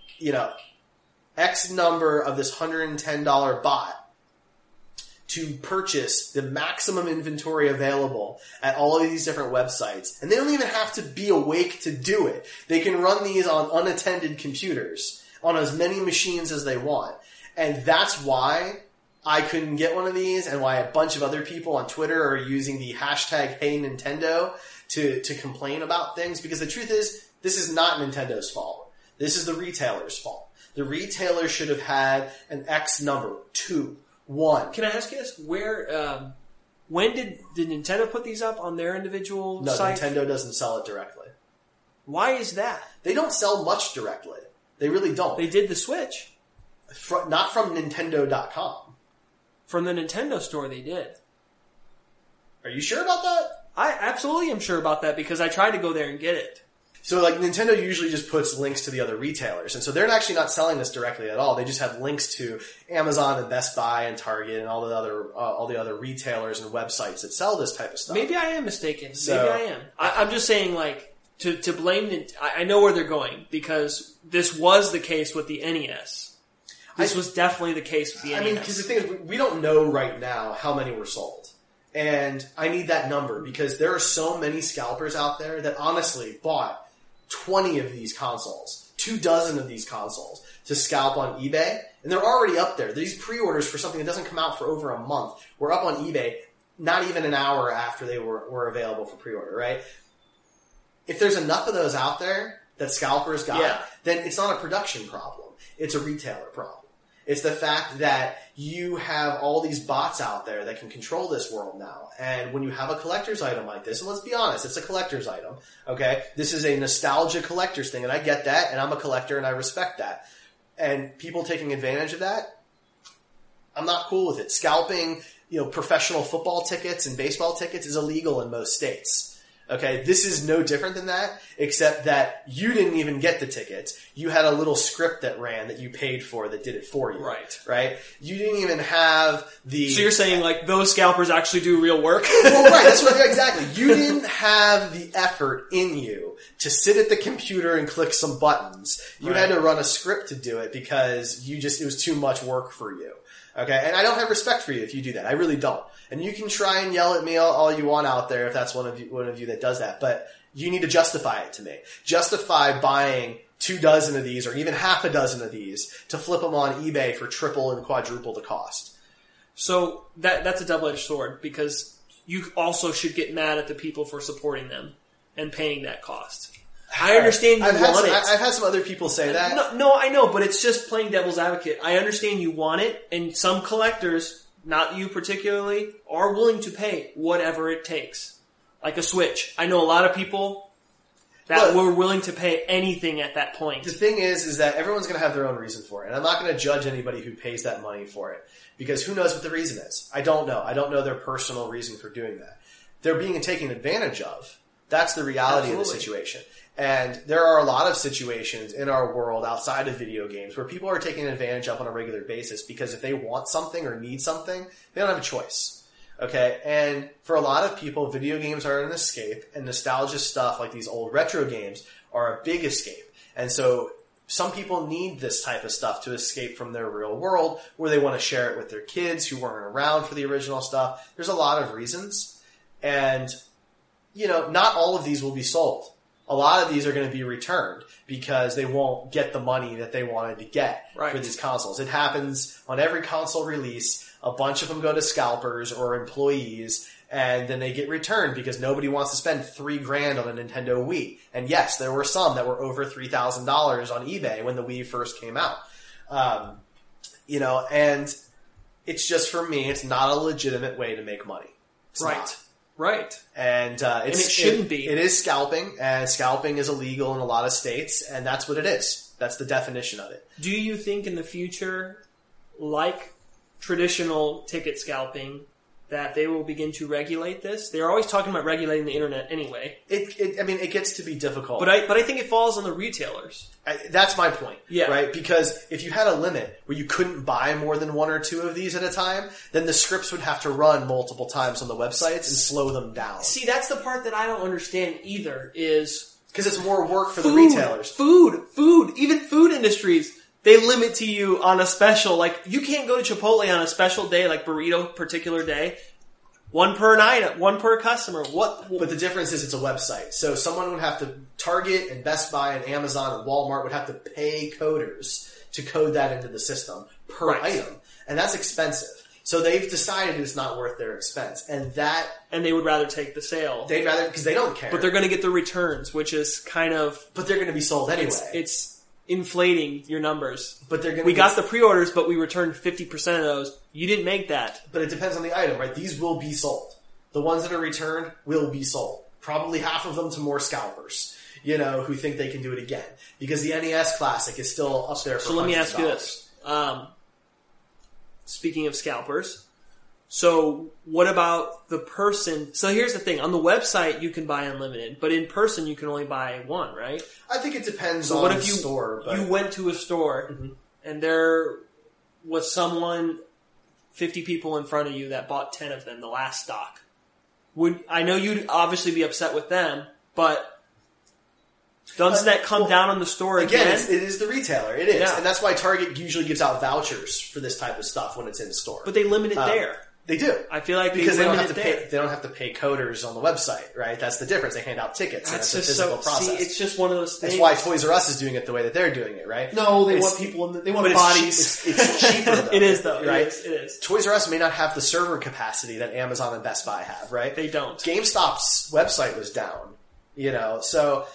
X number of this $110 bot to purchase the maximum inventory available at all of these different websites. And they don't even have to be awake to do it. They can run these on unattended computers, on as many machines as they want. And that's why I couldn't get one of these and why a bunch of other people on Twitter are using the hashtag #HeyNintendo to complain about things. Because the truth is, this is not Nintendo's fault. This is the retailer's fault. The retailer should have had an X number, 2, 1. Can I ask you this? When did Nintendo put these up on their individual site? No, Nintendo doesn't sell it directly. Why is that? They don't sell much directly. They really don't. They did the Switch. Not from Nintendo.com. From the Nintendo store they did. Are you sure about that? I absolutely am sure about that because I tried to go there and get it. So like Nintendo usually just puts links to the other retailers. And so they're actually not selling this directly at all. They just have links to Amazon and Best Buy and Target and all the other retailers and websites that sell this type of stuff. Maybe I am mistaken. Maybe I am. I'm just saying like to blame I know where they're going because this was the case with the NES. This was definitely the case with the NES. I mean, because the thing is, we don't know right now how many were sold. And I need that number because there are so many scalpers out there that honestly bought 20 of these consoles, 24 of these consoles to scalp on eBay. And they're already up there. These pre-orders for something that doesn't come out for over a month were up on eBay not even an hour after they were available for pre-order, right? If there's enough of those out there, that scalpers got, Yeah. then it's not a production problem. It's a retailer problem. It's the fact that you have all these bots out there that can control this world now. And when you have a collector's item like this, and let's be honest, it's a collector's item, okay? This is a nostalgia collector's thing, and I get that, and I'm a collector, and I respect that. And people taking advantage of that, I'm not cool with it. Scalping, professional football tickets and baseball tickets is illegal in most states. Okay, this is no different than that, except that you didn't even get the tickets. You had a little script that ran that you paid for that did it for you. Right? You didn't even have the... So you're saying, like, those scalpers actually do real work? Well, right, that's what, exactly. You didn't have the effort in you to sit at the computer and click some buttons. You had to run a script to do it because it was too much work for you. Okay, and I don't have respect for you if you do that. I really don't. And you can try and yell at me all you want out there if that's one of you that does that. But you need to justify it to me. Justify buying 24 of these or even half a dozen of these to flip them on eBay for triple and quadruple the cost. So that's a double-edged sword because you also should get mad at the people for supporting them and paying that cost. I understand you want it. I've had some other people say that. No, I know, but it's just playing devil's advocate. I understand you want it, and some collectors, not you particularly, are willing to pay whatever it takes. Like a Switch. I know a lot of people that were willing to pay anything at that point. The thing is that everyone's going to have their own reason for it, and I'm not going to judge anybody who pays that money for it, because who knows what the reason is. I don't know. I don't know their personal reason for doing that. They're being taken advantage of. That's the reality of the situation. And there are a lot of situations in our world outside of video games where people are taken advantage of on a regular basis because if they want something or need something, they don't have a choice. Okay? And for a lot of people, video games are an escape, and nostalgia stuff like these old retro games are a big escape. And so some people need this type of stuff to escape from their real world where they want to share it with their kids who weren't around for the original stuff. There's a lot of reasons. And, not all of these will be sold. A lot of these are going to be returned because they won't get the money that they wanted to get for these consoles. It happens on every console release. A bunch of them go to scalpers or employees, and then they get returned because nobody wants to spend $3,000 on a Nintendo Wii. And yes, there were some that were over $3,000 on eBay when the Wii first came out. And it's just, for me, it's not a legitimate way to make money. It's not. Right. And it shouldn't be. It is scalping, and scalping is illegal in a lot of states, and that's what it is. That's the definition of it. Do you think in the future, like traditional ticket scalping, that they will begin to regulate this? They're always talking about regulating the internet anyway. It gets to be difficult. But I think it falls on the retailers. That's my point. Yeah. Right? Because if you had a limit where you couldn't buy more than one or two of these at a time, then the scripts would have to run multiple times on the websites and slow them down. See, that's the part that I don't understand either, is... Because it's more work for the retailers. Food. Even food industries, they limit to you on a special. Like, you can't go to Chipotle on a special day, like burrito particular day. One per item, one per customer. What? But the difference is it's a website. So someone would have to, Target and Best Buy and Amazon and Walmart would have to pay coders to code that into the system per item. And that's expensive. So they've decided it's not worth their expense. And they would rather take the sale. They'd rather, because they don't care. But they're going to get the returns, which is kind of... But they're going to be sold anyway. It's inflating your numbers. But they're going We got the pre-orders, but we returned 50% of those. You didn't make that. But it depends on the item, right? These will be sold. The ones that are returned will be sold. Probably half of them to more scalpers, who think they can do it again. Because the NES Classic is still up there for So let me ask you this. Speaking of scalpers, so what about the person? So here's the thing. On the website, you can buy unlimited, but in person, you can only buy one, right? I think it depends on the store. But... You went to a store, and there was 50 people in front of you that bought 10 of them, the last stock. I know you'd obviously be upset with them, but... Doesn't that come down on the store again? It is the retailer. It is. Yeah. And that's why Target usually gives out vouchers for this type of stuff when it's in store. But they limit it there. They do. I feel like because they don't have to pay. They don't have to pay coders on the website, right? That's the difference. They hand out tickets. That's and it's a physical process. See, it's just one of those things. That's why Toys R Us is doing it the way that they're doing it, right? No, they want people. They want bodies. It's cheaper, though. It is, though. Right? It is. Toys R Us may not have the server capacity that Amazon and Best Buy have, right? They don't. GameStop's website was down, so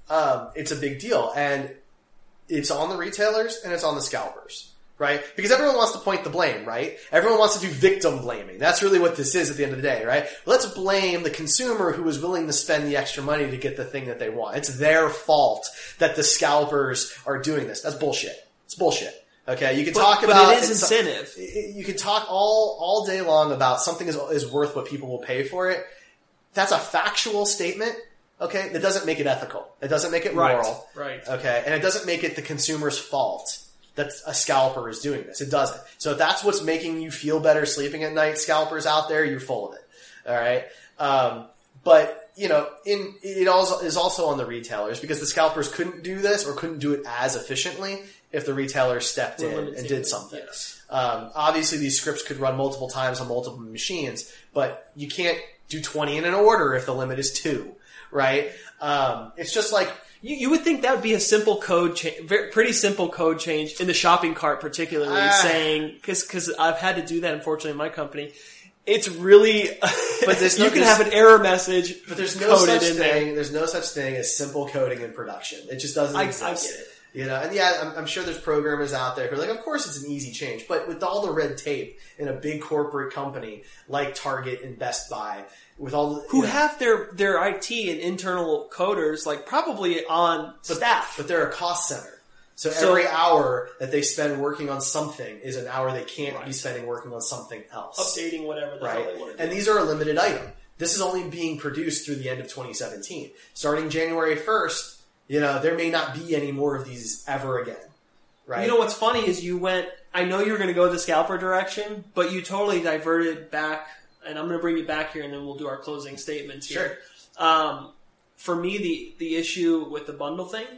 it's a big deal. And it's on the retailers and it's on the scalpers. Right? Because everyone wants to point the blame, right? Everyone wants to do victim blaming. That's really what this is at the end of the day, right? Let's blame the consumer who was willing to spend the extra money to get the thing that they want. It's their fault that the scalpers are doing this. That's bullshit. It's bullshit. Okay? You can talk about... But it is incentive. You can talk all day long about something is worth what people will pay for it. That's a factual statement. Okay? That doesn't make it ethical. It doesn't make it moral. Right. Okay? And it doesn't make it the consumer's fault that a scalper is doing this. It doesn't. So if that's what's making you feel better sleeping at night, scalpers out there, you're full of it. All right. But you know, it also is also on the retailers because the scalpers couldn't do this or couldn't do it as efficiently if the retailers stepped in and did something. Yes. Obviously these scripts could run multiple times on multiple machines, but you can't do 20 in an order if the limit is 2, right? It's just like, You would think that would be a simple code change, pretty simple code change in the shopping cart, particularly saying, because I've had to do that unfortunately in my company. It's really, but you can have an error message, but there's no such thing. There's no such thing as simple coding in production. It just doesn't exist. I get it. You know, and yeah, I'm sure there's programmers out there who are like, of course it's an easy change, but with all the red tape in a big corporate company like Target and Best Buy, with all the, who have their IT and internal coders like probably on staff, but they're a cost center. So every hour that they spend working on something is an hour they can't be spending working on something else, updating whatever the hell they want to do. And these are a limited item. This is only being produced through the end of 2017. Starting January 1st, you know, there may not be any more of these ever again. Right? You know what's funny is you went. I know you were going to go the scalper direction, but you totally diverted back. And I'm going to bring you back here, and then we'll do our closing statements here. Sure. For me, the issue with the bundle thing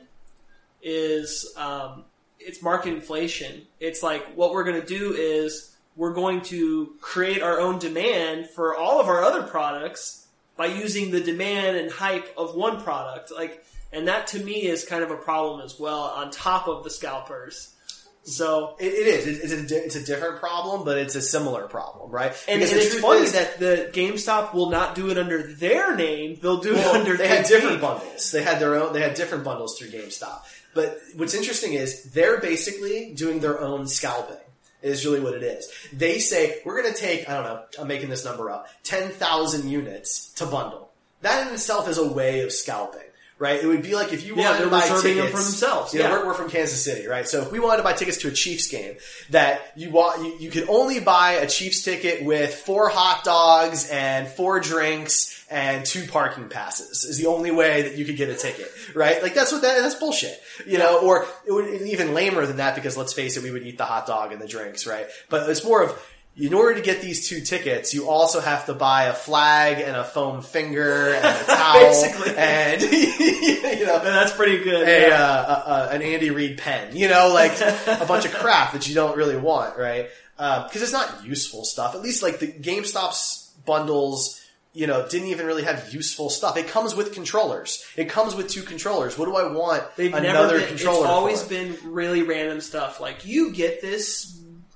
is it's market inflation. It's like what we're going to do is we're going to create our own demand for all of our other products by using the demand and hype of one product. Like, and that to me is kind of a problem as well, on top of the scalpers. So it is. It's a different problem, but it's a similar problem, right? And it's funny that the GameStop will not do it under their name; they'll do it under. They had different bundles. They had their own. They had different bundles through GameStop. But what's interesting is they're basically doing their own scalping. Is really what it is. They say we're going to take, I don't know, I'm making this number up, 10,000 units to bundle. That in itself is a way of scalping. Right? It would be like if you wanted to buy tickets. Them for themselves. You know, we're from Kansas City, right? So if we wanted to buy tickets to a Chiefs game, that you could only buy a Chiefs ticket with 4 hot dogs and 4 drinks and 2 parking passes is the only way that you could get a ticket, right? Like that's bullshit, you know, or it would be even lamer than that because let's face it, we would eat the hot dog and the drinks, right? But it's more of, in order to get these 2 tickets, you also have to buy a flag and a foam finger and a towel. Basically. And, you know. That's pretty good. An Andy Reid pen. You know, like a bunch of crap that you don't really want, right? Because it's not useful stuff. At least like the GameStop's bundles, you know, didn't even really have useful stuff. It comes with controllers. It comes with 2 controllers. What do I want another controller It's always for? been really random stuff. Like, you get this...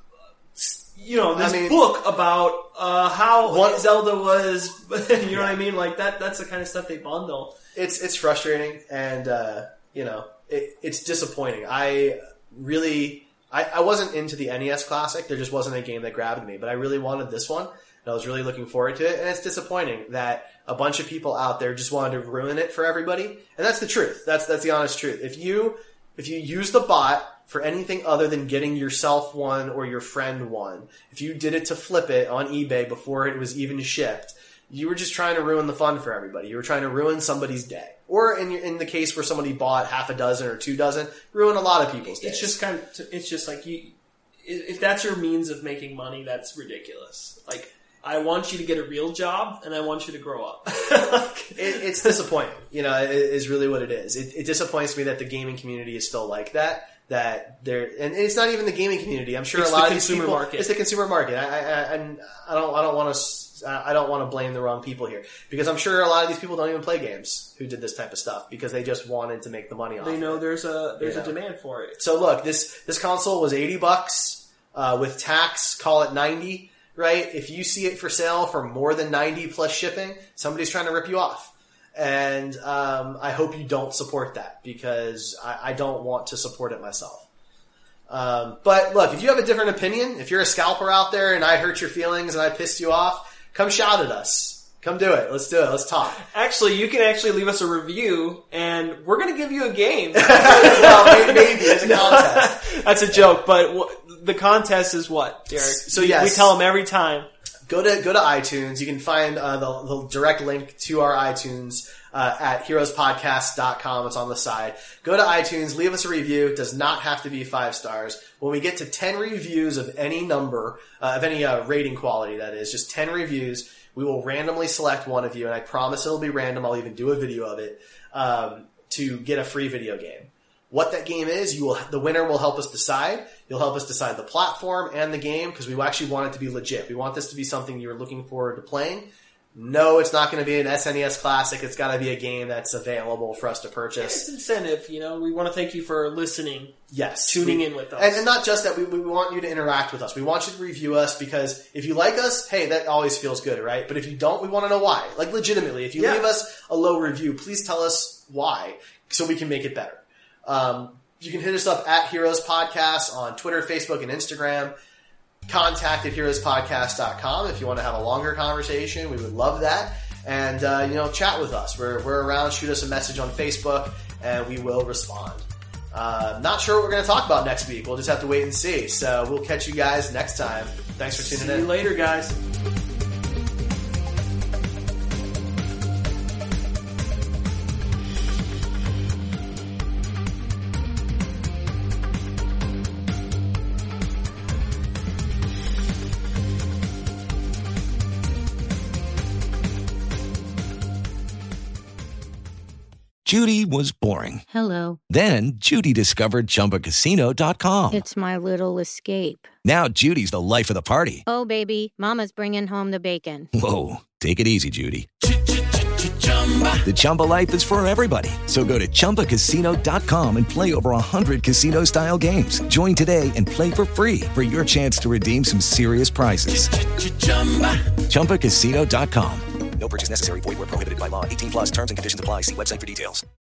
You know, this book about how Zelda was, you know what I mean? Like that's the kind of stuff they bundle. It's frustrating and you know, it's disappointing. I wasn't into the NES Classic. There just wasn't a game that grabbed me, but I really wanted this one. And I was really looking forward to it, and it's disappointing that a bunch of people out there just wanted to ruin it for everybody. And that's the truth. That's the honest truth. If you use the bot for anything other than getting yourself one or your friend one, if you did it to flip it on eBay before it was even shipped, you were just trying to ruin the fun for everybody. You were trying to ruin somebody's day. Or in the case where somebody bought half a dozen or 2 dozen, ruin a lot of people's days. It's just it's just like if that's your means of making money, that's ridiculous. Like, I want you to get a real job, and I want you to grow up. It's disappointing. You know, it is really what it is. It disappoints me that the gaming community is still like that. That and it's not even the gaming community. I'm sure it's a lot the of these consumer people. Market. It's the consumer market. I don't want to blame the wrong people here because I'm sure a lot of these people don't even play games who did this type of stuff because they just wanted to make the money off. They know it. there's a demand for it. So look, this console was $80 with tax. Call it 90. Right? If you see it for sale for more than 90 plus shipping, somebody's trying to rip you off. And I hope you don't support that because I don't want to support it myself. But look, if you have a different opinion, if you're a scalper out there and I hurt your feelings and I pissed you off, come shout at us. Come do it. Let's do it. Let's talk. Actually, you can actually leave us a review, and we're going to give you a game. Well, maybe. It's a contest. That's a joke, but the contest is what, Derek? So yes. We tell them every time. Go to iTunes. You can find the direct link to our iTunes at heroespodcast.com. It's on the side. Go to iTunes. Leave us a review. It does not have to be 5 stars. When we get to 10 reviews of any number, of any rating quality, that is, just 10 reviews, we will randomly select one of you, and I promise it'll be random. I'll even do a video of it to get a free video game. What that game is, the winner will help us decide. You'll help us decide the platform and the game because we actually want it to be legit. We want this to be something you're looking forward to playing. No, it's not going to be an SNES classic. It's got to be a game that's available for us to purchase. It's incentive, We want to thank you for listening. Yes. Tuning in with us. And not just that, we want you to interact with us. We want you to review us because if you like us, hey, that always feels good, right? But if you don't, we want to know why. Like, legitimately, if you leave us a low review, please tell us why so we can make it better. You can hit us up at Heroes Podcast on Twitter, Facebook, and Instagram. Contact at heroespodcast.com if you want to have a longer conversation. We would love that. And, chat with us. We're around. Shoot us a message on Facebook, and we will respond. Not sure what we're going to talk about next week. We'll just have to wait and see. So we'll catch you guys next time. Thanks for tuning in. See you later, guys. Judy was boring. Hello. Then Judy discovered ChumbaCasino.com. It's my little escape. Now Judy's the life of the party. Oh, baby, mama's bringing home the bacon. Whoa, take it easy, Judy. The Chumba life is for everybody. So go to ChumbaCasino.com and play over 100 casino-style games. Join today and play for free for your chance to redeem some serious prizes. ChumbaCasino.com. No purchase necessary. Void where prohibited by law. 18+ terms and conditions apply. See website for details.